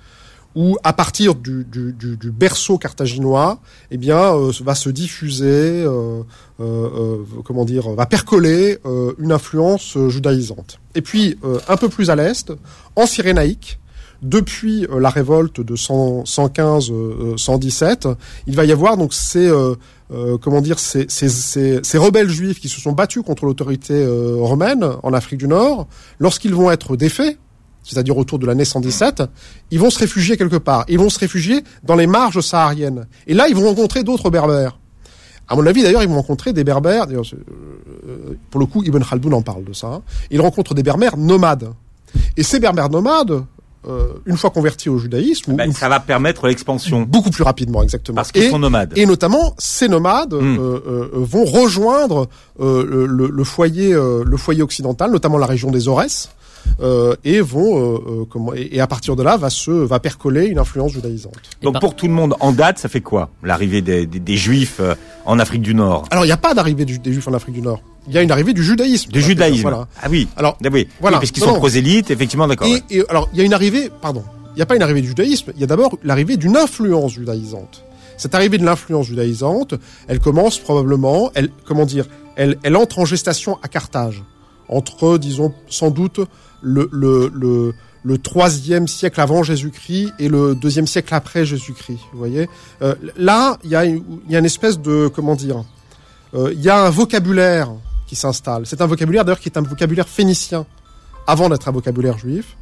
où à partir du, du, du, du berceau carthaginois, eh bien, euh, va se diffuser, euh, euh, euh, comment dire, va percoler euh, une influence euh, judaïsante. Et puis, euh, un peu plus à l'est, en Cyrénaïque, depuis euh, la révolte de cent, cent quinze, euh, cent dix-sept, il va y avoir donc ces, euh, euh, comment dire, ces, ces, ces, ces rebelles juifs qui se sont battus contre l'autorité euh, romaine en Afrique du Nord. Lorsqu'ils vont être défaits, c'est-à-dire autour de l'année cent dix-sept, ils vont se réfugier quelque part. Ils vont se réfugier dans les marges sahariennes. Et là, ils vont rencontrer d'autres berbères. À mon avis, d'ailleurs, ils vont rencontrer des berbères. D'ailleurs, euh, pour le coup, Ibn Khaldoun en parle de ça. Hein. Ils rencontrent des berbères nomades. Et ces berbères nomades, euh, une fois convertis au judaïsme, ben, ça va permettre l'expansion beaucoup plus rapidement, exactement. Parce qu'ils et, sont nomades. Et notamment, ces nomades mmh. euh, euh, vont rejoindre euh, le, le foyer, euh, le foyer occidental, notamment la région des Aurès. Euh, et vont euh, euh, comment et, et à partir de là va se va percoler une influence judaïsante. Donc par... pour tout le monde en date, ça fait quoi l'arrivée des, des, des Juifs euh, en Afrique du Nord ? Alors il n'y a pas d'arrivée du, des Juifs en Afrique du Nord. Il y a une arrivée du judaïsme. Du judaïsme. Voilà. Ah oui. Alors ah oui. Voilà. Oui, parce qu'ils non, sont non. prosélytes, effectivement, d'accord. Et, ouais. et alors il y a une arrivée, pardon, il n'y a pas une arrivée du judaïsme. Il y a d'abord l'arrivée d'une influence judaïsante. Cette arrivée de l'influence judaïsante, elle commence probablement, elle comment dire, elle elle entre en gestation à Carthage entre, disons, sans doute le le le le troisième siècle avant Jésus-Christ et le deuxième siècle après Jésus-Christ. Vous voyez, euh, là, il y a il y a une espèce de comment dire, euh, il y a un vocabulaire qui s'installe. C'est un vocabulaire d'ailleurs qui est un vocabulaire phénicien avant d'être un vocabulaire juif.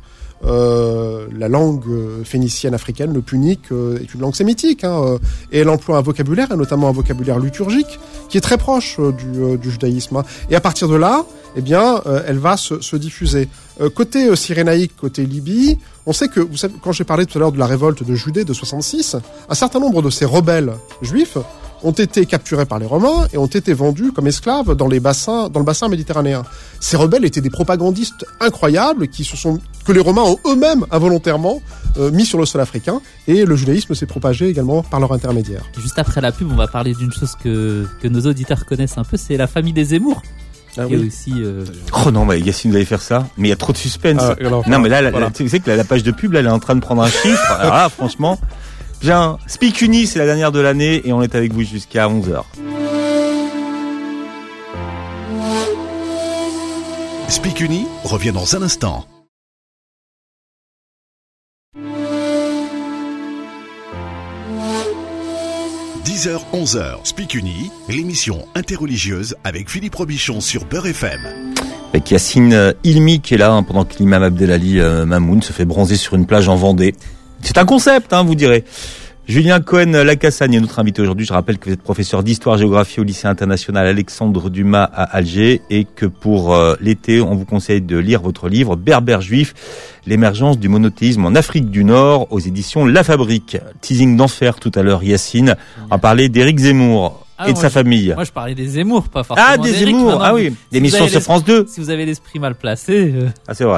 Euh, la langue phénicienne africaine, le punique, euh, est une langue sémitique, hein, euh, et elle emploie un vocabulaire, et notamment un vocabulaire liturgique, qui est très proche euh, du, euh, du judaïsme. Hein. Et à partir de là, eh bien, euh, elle va se, se diffuser. Euh, côté euh, cyrénaïque, côté Libye, on sait que, vous savez, quand j'ai parlé tout à l'heure de la révolte de Judée de soixante-six, un certain nombre de ces rebelles juifs ont été capturés par les Romains et ont été vendus comme esclaves dans les bassins, dans le bassin méditerranéen. Ces rebelles étaient des propagandistes incroyables qui se sont, que les Romains ont eux-mêmes involontairement euh, mis sur le sol africain, et le judaïsme s'est propagé également par leur intermédiaire. Juste après la pub, on va parler d'une chose que que nos auditeurs connaissent un peu, c'est la famille des Zemmour. Ah oui. oui. Aussi, euh... Oh non, mais Yacine, vous allez faire ça. Mais il y a trop de suspense. Ah, alors, non, mais là, voilà. la, tu sais que la, la page de pub, là, elle est en train de prendre un chiffre. Alors là, franchement, bien. Speak Uni, c'est la dernière de l'année et on est avec vous jusqu'à onze heures. Speak Uni revient dans un instant. dix heures onze heures, Speak Uni, l'émission interreligieuse avec Philippe Robichon sur Beurre F M. Avec Yacine Ilmi qui est là hein, pendant que l'imam Abdelali euh, Mamoun se fait bronzer sur une plage en Vendée. C'est un concept, hein, vous direz. Julien Cohen-Lacassagne est notre invité aujourd'hui. Je rappelle que vous êtes professeur d'histoire-géographie au lycée international Alexandre Dumas à Alger et que pour euh, l'été, on vous conseille de lire votre livre Berbère juif, l'émergence du monothéisme en Afrique du Nord aux éditions La Fabrique. Teasing d'enfer tout à l'heure, Yacine. On parlait d'Éric Zemmour Ah, et de sa je, famille. Moi, je parlais des Zemmour, pas forcément Ah, des d'Éric. Zemmour. Non, non, Ah oui, si l'émission sur France deux. Si vous avez l'esprit mal placé... Euh... Ah, c'est vrai.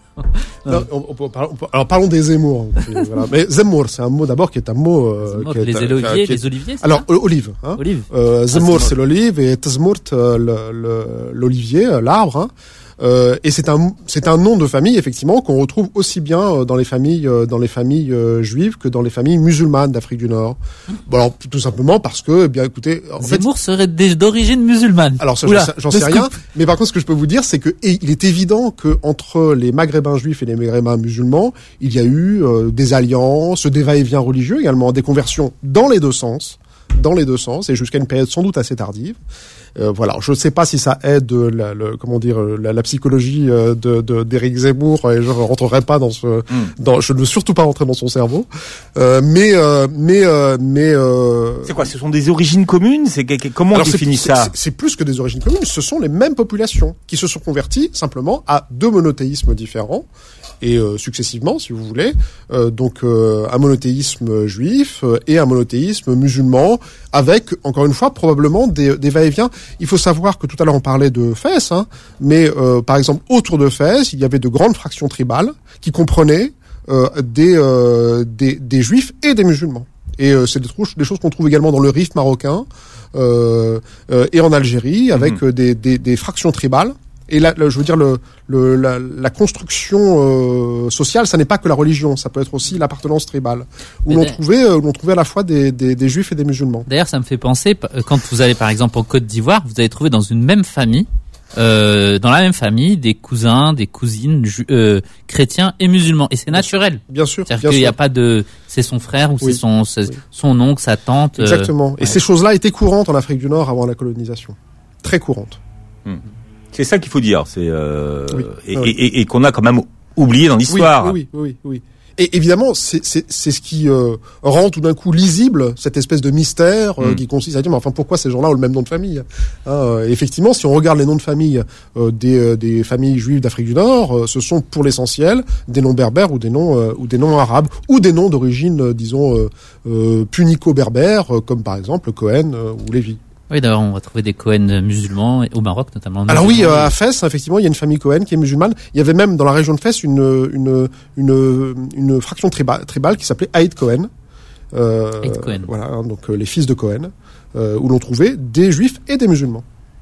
Non, on, on peut parler- on peut- alors parlons des Zemmour. hein, voilà. Mais Zemmour, c'est un mot d'abord qui est un mot. Euh, Zemmour, qui est, les euh, oliviers, qui est- les oliviers, c'est Alors ça o- olive. Hein. Olive. Euh, Zemmour, Zemmour. c'est l'olive et Tezmourt, euh, le- le- l'olivier, euh, l'arbre. Hein. Euh, et c'est un c'est un nom de famille effectivement qu'on retrouve aussi bien euh, dans les familles euh, dans les familles euh, juives que dans les familles musulmanes d'Afrique du Nord. Bon alors tout simplement parce que eh bien écoutez en fait Zemmour serait des- d'origine musulmane. alors ça, Oula, j'en sais, j'en le sais rien, scoop. mais par contre ce que je peux vous dire c'est que et il est évident que entre les Maghrébins juifs et les Maghrébins musulmans, il y a eu euh, des alliances, des va-et-vient religieux également, des conversions dans les deux sens, dans les deux sens et jusqu'à une période sans doute assez tardive. Euh, voilà, je ne sais pas si ça aide la, le, comment dire la, la psychologie euh, de, de d'Éric Zemmour et je ne rentrerai pas dans ce Mm. dans je ne veux surtout pas rentrer dans son cerveau. Euh, mais euh, mais euh, mais euh, C'est quoi? Ce sont des origines communes? C'est que- que- comment on alors, c'est- définit c'est- ça? c'est- C'est plus que des origines communes, ce sont les mêmes populations qui se sont converties simplement à deux monothéismes différents et euh, successivement, si vous voulez, euh, donc euh, un monothéisme juif euh, et un monothéisme musulman, avec encore une fois probablement des, des va-et-vient. Il faut savoir que tout à l'heure on parlait de Fès, hein, mais euh, par exemple autour de Fès, il y avait de grandes fractions tribales qui comprenaient euh, des, euh, des des juifs et des musulmans. Et euh, c'est des, trou- des choses qu'on trouve également dans le Rif marocain euh, euh, et en Algérie, avec Mhm. euh, des, des, des fractions tribales. Et là, le- je veux dire, le, le, la, la construction euh, sociale, ça n'est pas que la religion, ça peut être aussi l'appartenance tribale, où Mais l'on d'ailleurs- trouvait, euh, où l'on trouvait à la fois des, des, des juifs et des musulmans. D'ailleurs, ça me fait penser, p- euh, quand vous allez par exemple en Côte d'Ivoire, vous allez trouver dans une même famille, euh, dans la même famille, des cousins, des cousines ju- euh, chrétiens et musulmans. Et c'est naturel. Bien sûr, C'est-à-dire bien qu'il n'y a sûr. pas de, c'est son frère ou Oui, c'est son, c'est oui. son oncle, sa tante. euh, Exactement. Et ouais. ces choses-là étaient courantes en Afrique du Nord avant la colonisation. Très courantes. C'est ça qu'il faut dire. C'est euh, Oui. et, Oui. et, et, et qu'on a quand même oublié dans l'histoire. Oui, oui, oui, oui, oui. Et évidemment, c'est c'est c'est ce qui euh, rend tout d'un coup lisible cette espèce de mystère euh, Mm. qui consiste à dire mais enfin pourquoi ces gens-là ont le même nom de famille hein, euh, effectivement, si on regarde les noms de famille euh, des euh, des familles juives d'Afrique du Nord, euh, ce sont pour l'essentiel des noms berbères ou des noms euh, ou des noms arabes ou des noms d'origine euh, disons euh, euh, punico-berbère euh, comme par exemple Cohen euh, ou Lévi. Oui, d'ailleurs, on va trouver des Cohen musulmans et- au Maroc notamment. Alors oui, musulmans. euh, à Fès, effectivement, il y a une famille Cohen qui est musulmane. Il y avait même dans la région de Fès une une une, une fraction triba- tribale qui s'appelait Haït Cohen. Euh, Haït Cohen. Voilà, hein, donc euh, les fils de Cohen, euh, où l'on trouvait des juifs et des musulmans.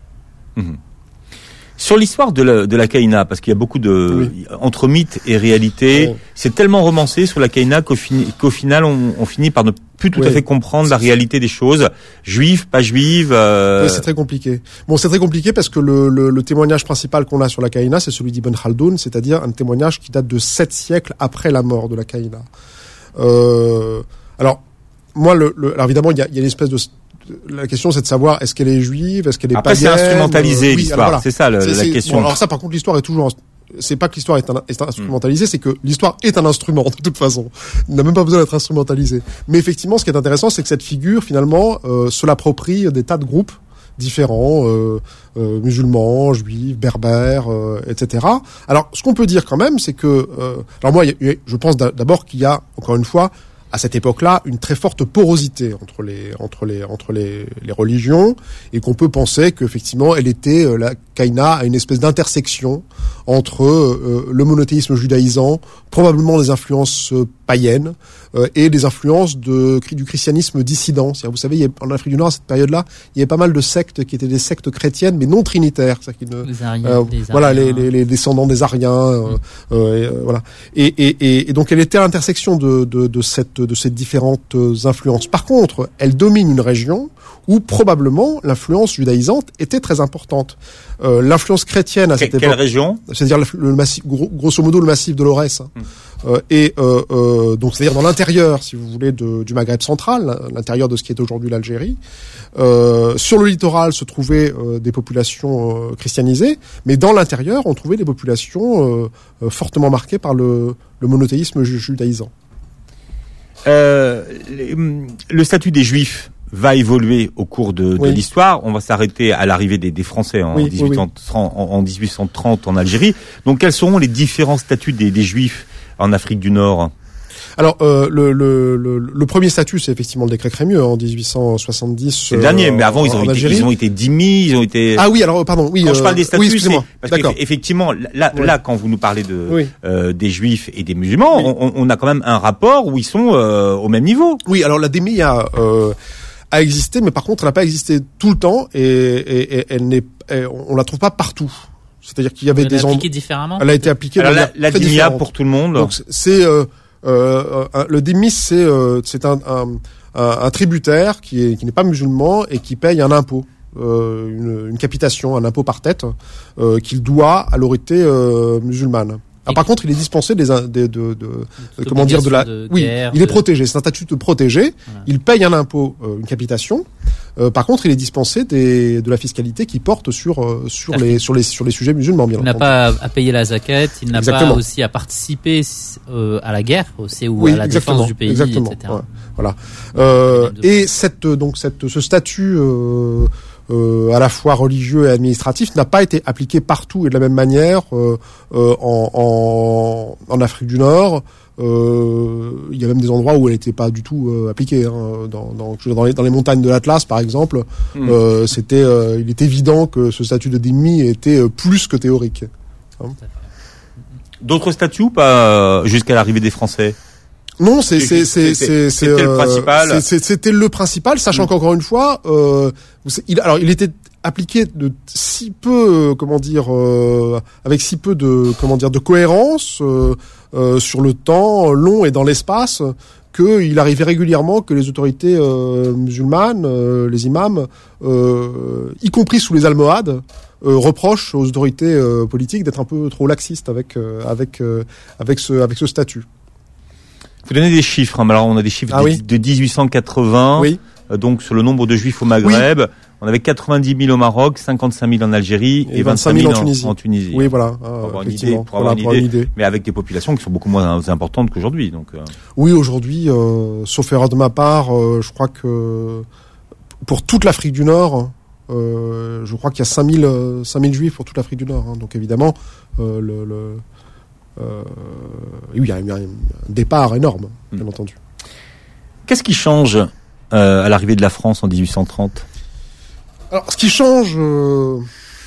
Sur l'histoire de la, de la Caïna, parce qu'il y a beaucoup de Oui. entre mythe et réalité, Ouais. c'est tellement romancé sur la Caïna qu'au, fini- qu'au final on, on finit par ne plus tout Ouais. à fait comprendre la C'est- réalité des choses, juive, pas juive. Euh... Oui, c'est très compliqué. Bon, c'est très compliqué parce que le, le, le témoignage principal qu'on a sur la Caïna, c'est celui d'Ibn Khaldoun, c'est-à-dire un témoignage qui date de sept siècles après la mort de la Caïna. Euh, alors, moi, le, le, alors évidemment, il y a, il y a une espèce de... La question, c'est de savoir est-ce qu'elle est juive, est-ce qu'elle est Après, c'est païenne. instrumentalisé euh, oui, l'histoire, alors voilà. c'est ça le- C'est- la c'est- question. bon, alors ça, par contre, l'histoire est toujours... C'est pas que l'histoire est, un, est instrumentalisée, c'est que l'histoire est un instrument, de toute façon. Il n'a même pas besoin d'être instrumentalisé. Mais effectivement, ce qui est intéressant, c'est que cette figure, finalement, euh, se l'approprie des tas de groupes différents, euh, euh, musulmans, juifs, berbères, euh, et cetera. Alors, ce qu'on peut dire quand même, c'est que... Euh, alors moi, il y a- je pense d'abord qu'il y a, encore une fois, à cette époque-là, une très forte porosité entre les entre les entre les, les religions, et qu'on peut penser qu'effectivement, elle était euh, la Caïna à une espèce d'intersection entre euh, le monothéisme judaïsant, probablement des influences euh, païennes euh, et des influences de du christianisme dissident. C'est-à-dire, vous savez, il y a, en Afrique du Nord à cette période-là, il y avait pas mal de sectes qui étaient des sectes chrétiennes, mais non trinitaires, c'est-à-dire qui ne Les Ariens, euh, les voilà, les, Ariens. les, les descendants des Ariens, euh, euh, et, euh, voilà. Et, et, et, et donc elle était à l'intersection de, de, de, cette, de ces différentes influences. Par contre, elle domine une région où probablement l'influence judaïsante était très importante. Euh, l'influence chrétienne à Que- cette quelle époque, région? c'est-à-dire le, le massif, gros- grosso modo le massif de l'Aurès, hein. Mm. euh, et euh, euh, donc c'est-à-dire dans l'intérieur, si vous voulez, de, du Maghreb central, l'intérieur de ce qui est aujourd'hui l'Algérie. Euh, sur le littoral se trouvaient euh, des populations euh, christianisées, mais dans l'intérieur, on trouvait des populations euh, euh, fortement marquées par le, le monothéisme ju- judaïsant. Euh, les, le statut des Juifs va évoluer au cours de, oui. de l'histoire. On va s'arrêter à l'arrivée des, des Français en, oui, dix-huit cent trente, oui, oui. en, en dix-huit cent trente en Algérie. Donc, quels seront les différents statuts des, des Juifs en Afrique du Nord ? Alors, euh, le, le, le, le premier statut, c'est effectivement le décret Crémieux en dix-huit cent soixante-dix. C'est le dernier, euh, mais avant, ils ont, été, ils ont été dhimmis, ils ont été... Ah oui, alors, pardon, oui. Quand euh, je parle des statuts, oui, c'est parce qu'effectivement, là, oui. là, quand vous nous parlez de, oui. euh, des Juifs et des musulmans, oui. on, on a quand même un rapport où ils sont euh, au même niveau. Oui, alors la dhimmi a, euh, a existé, mais par contre, elle n'a pas existé tout le temps et, et, et elle n'est, et on la trouve pas partout. C'est-à-dire qu'il y avait elle des... Elle a appliquée différemment. Elle a été appliquée alors de la, la dhimmi pour tout le monde. Donc c'est... Euh, Euh, euh, le dhimmi, c'est euh, c'est un, un, un, un tributaire qui est qui n'est pas musulman et qui paye un impôt, euh, une, une capitation, un impôt par tête euh, qu'il doit à l'autorité euh, musulmane. Alors, par contre, il est dispensé des, des de, de, de comment dire de la de oui, guerre, il est de... protégé, c'est un statut de protégé. Voilà. Il paye un impôt, euh, une capitation. Euh, par contre, il est dispensé des, de la fiscalité qui porte sur euh, sur les sur les sur les sujets musulmans. Bien il n'a pas à payer la zakat, il n'a exactement. pas aussi à participer euh, à la guerre aussi ou oui, à la défense du pays, exactement. et cetera. Ouais, voilà. Euh, et cette donc cette ce statut euh, Euh, à la fois religieux et administratif n'a pas été appliqué partout et de la même manière euh, euh, en, en, en Afrique du Nord. Euh, il y a même des endroits où elle n'était pas du tout euh, appliquée. Hein. Dans, dans, dans, les, dans les montagnes de l'Atlas, par exemple, mmh. euh, c'était, euh, il est évident que ce statut de dhimmi était euh, plus que théorique. Hein. D'autres statuts ou pas jusqu'à l'arrivée des Français ? Non, c'est c'est c'est c'est c'était le principal. C'était le principal, sachant mmh. qu'encore une fois, euh, il alors il était appliqué de si peu, comment dire, euh, avec si peu de comment dire de cohérence euh, euh, sur le temps long et dans l'espace, qu'il arrivait régulièrement que les autorités euh, musulmanes, euh, les imams, euh, y compris sous les almohades, euh, reprochent aux autorités euh, politiques d'être un peu trop laxistes avec euh, avec euh, avec ce avec ce statut. Vous donnez des chiffres, hein. Alors on a des chiffres ah, de, oui. de dix-huit cent quatre-vingts, oui. euh, donc sur le nombre de juifs au Maghreb. Oui. On avait quatre-vingt-dix mille au Maroc, cinquante-cinq mille en Algérie et, et vingt-cinq mille en, en, Tunisie. en Tunisie. Oui, voilà. Pour avoir une idée, pour avoir voilà, une idée, idée. Mais avec des populations qui sont beaucoup moins importantes qu'aujourd'hui. Donc. Euh... Oui, aujourd'hui, euh, sauf erreur de ma part, euh, je crois que pour toute l'Afrique du Nord, euh, je crois qu'il y a cinq mille juifs pour toute l'Afrique du Nord. Hein. Donc évidemment, euh, le... le Euh, oui, il y a eu un départ énorme, bien mmh. entendu. Qu'est-ce qui change euh, à l'arrivée de la France en dix-huit cent trente ? Alors, ce qui change, euh,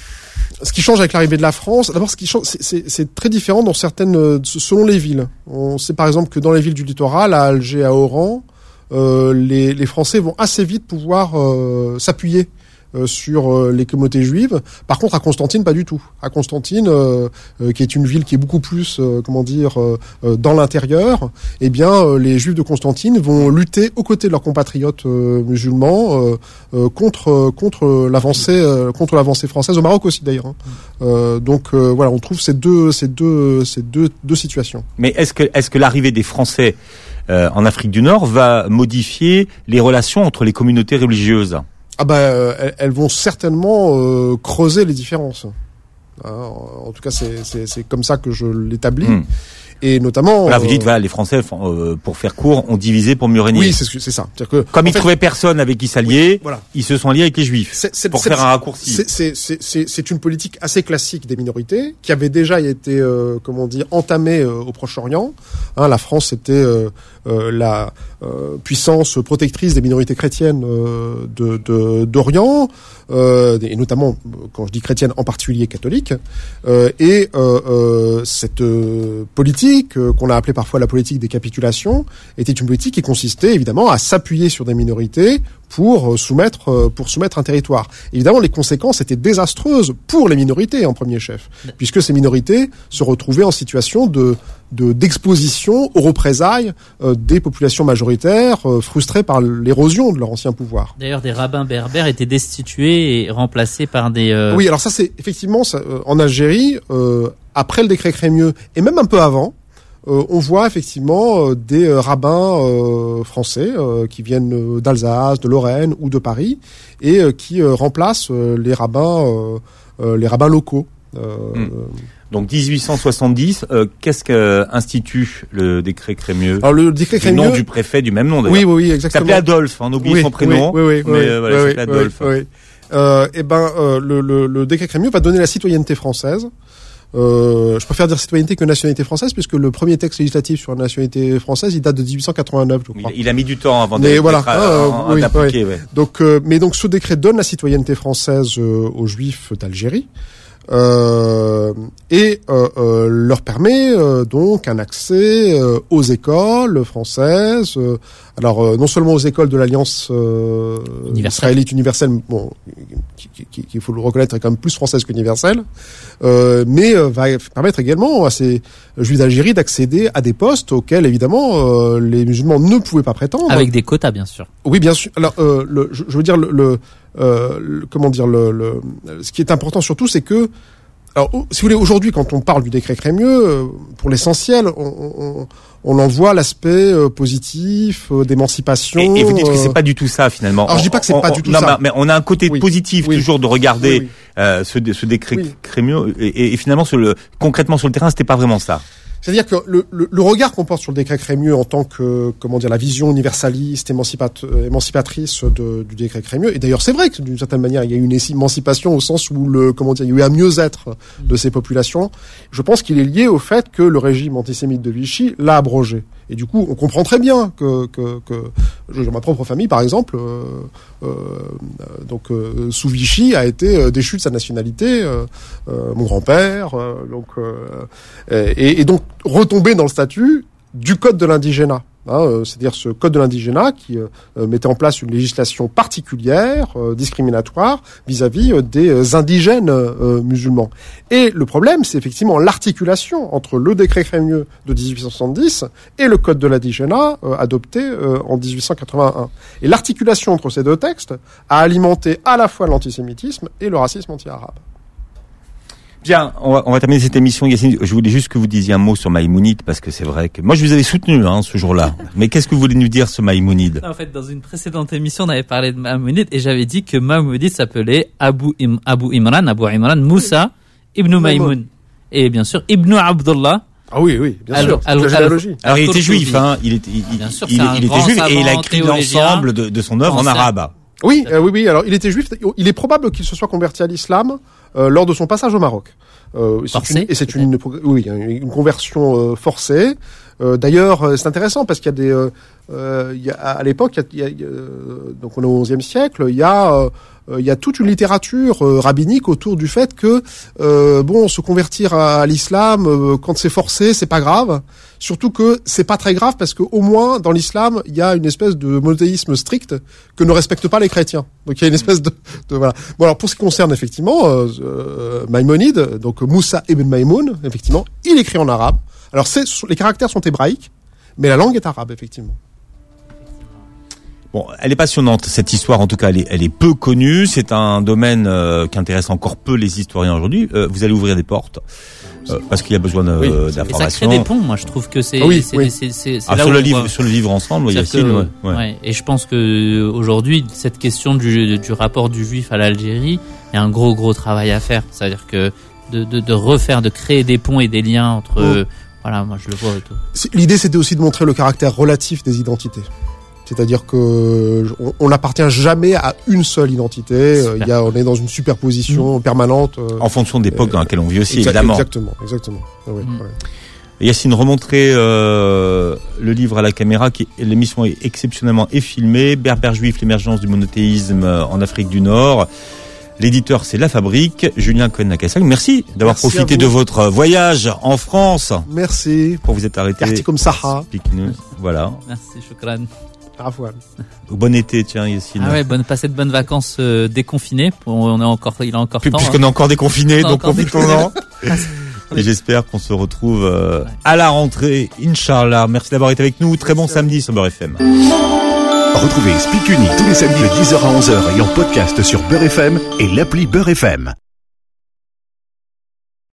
ce qui change avec l'arrivée de la France, d'abord, ce qui change, c'est, c'est, c'est très différent dans certaines, selon les villes. On sait par exemple que dans les villes du littoral, à Alger, à Oran, euh, les, les Français vont assez vite pouvoir euh, s'appuyer Euh, sur euh, les communautés juives. Par contre, à Constantine, pas du tout. À Constantine, euh, euh, qui est une ville qui est beaucoup plus, euh, comment dire, euh, euh, dans l'intérieur, eh bien, euh, les Juifs de Constantine vont lutter aux côtés de leurs compatriotes euh, musulmans euh, euh, contre contre l'avancée euh, contre l'avancée française au Maroc aussi d'ailleurs. Hein. Euh, donc euh, voilà, on trouve ces deux ces deux ces deux deux situations. Mais est-ce que est-ce que l'arrivée des Français euh, en Afrique du Nord va modifier les relations entre les communautés religieuses ? Ah bah, elles, elles vont certainement euh, creuser les différences. Hein, en tout cas, c'est, c'est, c'est comme ça que je l'établis. Mmh. Et notamment... Là, vous dites, euh, voilà, les Français, euh, pour faire court, ont divisé pour mieux régner. Oui, c'est, c'est ça. C'est-à-dire que, comme ils fait, trouvaient personne avec qui s'allier, oui, voilà. ils se sont liés avec les Juifs. C'est, c'est, pour c'est, faire un raccourci. C'est, c'est, c'est, c'est, c'est une politique assez classique des minorités, qui avait déjà été, euh, comment dire, entamée euh, au Proche-Orient. Hein, la France était euh, euh, la euh, puissance protectrice des minorités chrétiennes euh, de, de, d'Orient, euh, et notamment, quand je dis chrétienne, en particulier catholique. Euh, et euh, euh, cette euh, politique qu'on a appelé parfois la politique des capitulations, était une politique qui consistait évidemment à s'appuyer sur des minorités pour soumettre pour soumettre un territoire. Évidemment, les conséquences étaient désastreuses pour les minorités en premier chef, puisque ces minorités se retrouvaient en situation de de d'exposition aux représailles euh, des populations majoritaires euh, frustrées par l'érosion de leur ancien pouvoir. D'ailleurs, des rabbins berbères étaient destitués et remplacés par des... Euh... Oui, alors ça c'est effectivement ça, euh, en Algérie, euh, après le décret Crémieux, et même un peu avant, euh, on voit effectivement euh, des euh, rabbins euh, français euh, qui viennent euh, d'Alsace, de Lorraine ou de Paris et euh, qui euh, remplacent euh, les rabbins, euh, euh, les rabbins locaux. Euh, mmh. Donc dix-huit cent soixante-dix, euh, qu'est-ce qu'institue le décret Crémieux? Alors le décret Crémieux, le nom du préfet du même nom d'ailleurs. Oui, oui, oui, exactement. Il s'appelait Adolphe, on oublie oui, son prénom, oui, oui, oui, mais oui, euh, voilà, oui, il s'appelait oui, Adolphe. Oui, oui. Euh, et ben, euh, le, le, le décret Crémieux va donner la citoyenneté française. Euh, je préfère dire citoyenneté que nationalité française, puisque le premier texte législatif sur la nationalité française, il date de dix-huit cent quatre-vingt-neuf, je crois. Il, il a mis du temps avant mais de, voilà, d'être, euh, en, oui, d'appliquer. Oui. Ouais. Donc, euh, mais donc, ce décret donne la citoyenneté française euh, aux Juifs d'Algérie. Euh, et euh, euh, leur permet euh, donc un accès euh, aux écoles françaises. Euh, alors euh, non seulement aux écoles de l'Alliance euh, israélite universelle, bon, qui, qui, qui, il faut le reconnaître, est quand même plus française qu'universelle, euh, mais euh, va permettre également à ces Juifs d'Algérie d'accéder à des postes auxquels évidemment euh, les musulmans ne pouvaient pas prétendre. Avec des quotas, bien sûr. Oui, bien sûr. Alors, euh, le, je, je veux dire le, le, euh, le comment dire le, le, ce qui est important surtout, c'est que alors, si vous voulez, aujourd'hui, quand on parle du décret Crémieux, euh, pour l'essentiel, on, on, on en voit l'aspect euh, positif, euh, d'émancipation. Et, et vous dites que c'est euh... pas du tout ça, finalement. Alors, on, je dis pas que c'est on, pas on, du tout non, ça. Mais on a un côté oui. positif oui. toujours de regarder oui, oui. Euh, ce, ce décret oui. Crémieux, et, et, et finalement, sur le, concrètement sur le terrain, c'était pas vraiment ça. C'est-à-dire que le, le, le regard qu'on porte sur le décret Crémieux en tant que, comment dire, la vision universaliste, émancipat- émancipatrice de, du décret Crémieux, et d'ailleurs c'est vrai que d'une certaine manière il y a eu une émancipation au sens où le, comment dire, il y a eu un mieux-être de ces populations, je pense qu'il est lié au fait que le régime antisémite de Vichy l'a abrogé. Et du coup, on comprend très bien que, que, que je, dans ma propre famille, par exemple, euh, euh, donc euh, sous Vichy a été euh, déchu de sa nationalité, euh, euh, mon grand-père, euh, donc euh, et, et donc retomber dans le statut du code de l'indigénat. Hein, euh, c'est-à-dire ce code de l'indigénat qui euh, mettait en place une législation particulière, euh, discriminatoire, vis-à-vis euh, des euh, indigènes euh, musulmans. Et le problème, c'est effectivement l'articulation entre le décret Crémieux de dix-huit cent soixante-dix et le code de l'indigénat euh, adopté euh, en dix-huit cent quatre-vingt-un. Et l'articulation entre ces deux textes a alimenté à la fois l'antisémitisme et le racisme anti-arabe. Bien, on va, on va terminer cette émission. Yacine, je voulais juste que vous disiez un mot sur Maïmonide, parce que c'est vrai que moi je vous avais soutenu hein, ce jour-là. Mais qu'est-ce que vous voulez nous dire sur Maïmonide? En fait, dans une précédente émission, on avait parlé de Maïmonide et j'avais dit que Maïmonide s'appelait Abu, Im, Abu Imran, Abu Imran Moussa Ibn Maïmoun. Et bien sûr, Ibn Abdullah. Ah oui, oui, bien alors, sûr. Alors, la généalogie. Alors, alors il était juif, hein. Il était, il, bien sûr, il, il était juif et il a écrit théologien, l'ensemble de, de son œuvre en arabe. Oui, euh, oui, oui. Alors, il était juif. Il est probable qu'il se soit converti à l'islam euh, lors de son passage au Maroc. Euh, Forcé, c'est une, et c'est une, oui, une conversion euh, forcée. Euh, d'ailleurs, c'est intéressant parce qu'il y a des, euh, euh, il y a, à l'époque, il y a, il y a, donc on est au onzième siècle, il y a, euh, il y a toute une littérature euh, rabbinique autour du fait que, euh, bon, se convertir à, à l'islam euh, quand c'est forcé, c'est pas grave. Surtout que c'est pas très grave parce que au moins dans l'islam, il y a une espèce de monothéisme strict que ne respectent pas les chrétiens. Donc il y a une espèce de, de voilà. Bon alors pour ce qui concerne effectivement euh, euh, Maïmonide, donc Moussa ibn Maïmoun, effectivement, il écrit en arabe. Alors c'est les caractères sont hébraïques, mais la langue est arabe effectivement. Bon, elle est passionnante cette histoire. En tout cas, elle est, elle est peu connue. C'est un domaine euh, qui intéresse encore peu les historiens aujourd'hui. Euh, vous allez ouvrir des portes. Euh, parce qu'il y a besoin de, oui, euh, d'informations. Et ça crée des ponts, moi je trouve que c'est, ah oui, c'est, oui. c'est, c'est, c'est ah, là sur où le on livre, voit... sur le vivre ensemble, Yacine. Que, ouais, ouais. Ouais. Et je pense que aujourd'hui, cette question du, du rapport du juif à l'Algérie, il y a un gros gros travail à faire. C'est-à-dire que de, de, de refaire, de créer des ponts et des liens entre, mmh. voilà, moi je le vois et tout. L'idée c'était aussi de montrer le caractère relatif des identités. C'est-à-dire que on, on n'appartient jamais à une seule identité. Il y a, on est dans une superposition mmh. permanente. Euh, en fonction de l'époque euh, dans laquelle on vit aussi, exa- évidemment. Exactement, exactement. Oui, mmh. ouais. Yacine, remontrez euh, le livre à la caméra. Qui, l'émission est exceptionnellement est filmée. Berbère juif, l'émergence du monothéisme en Afrique du Nord. L'éditeur, c'est La Fabrique. Julien Cohen-Lacassagne, merci d'avoir merci profité de votre voyage en France. Merci. Pour vous être arrêté. Merci comme Saha. Voilà. Merci, Choukran. Bon été, tiens, Yacine. Ah ouais, bonne, passez de bonnes vacances euh, déconfinées. On est encore, il a encore temps. Puisqu'on hein. est encore déconfiné, donc profitons-en. Des... Et j'espère qu'on se retrouve euh, ouais. à la rentrée, Inch'Allah. Merci d'avoir été avec nous. Très bon samedi sur Beurre F M. Retrouvez Speak Uni tous les samedis de dix heures à onze heures et en podcast sur Beurre F M et l'appli Beurre F M.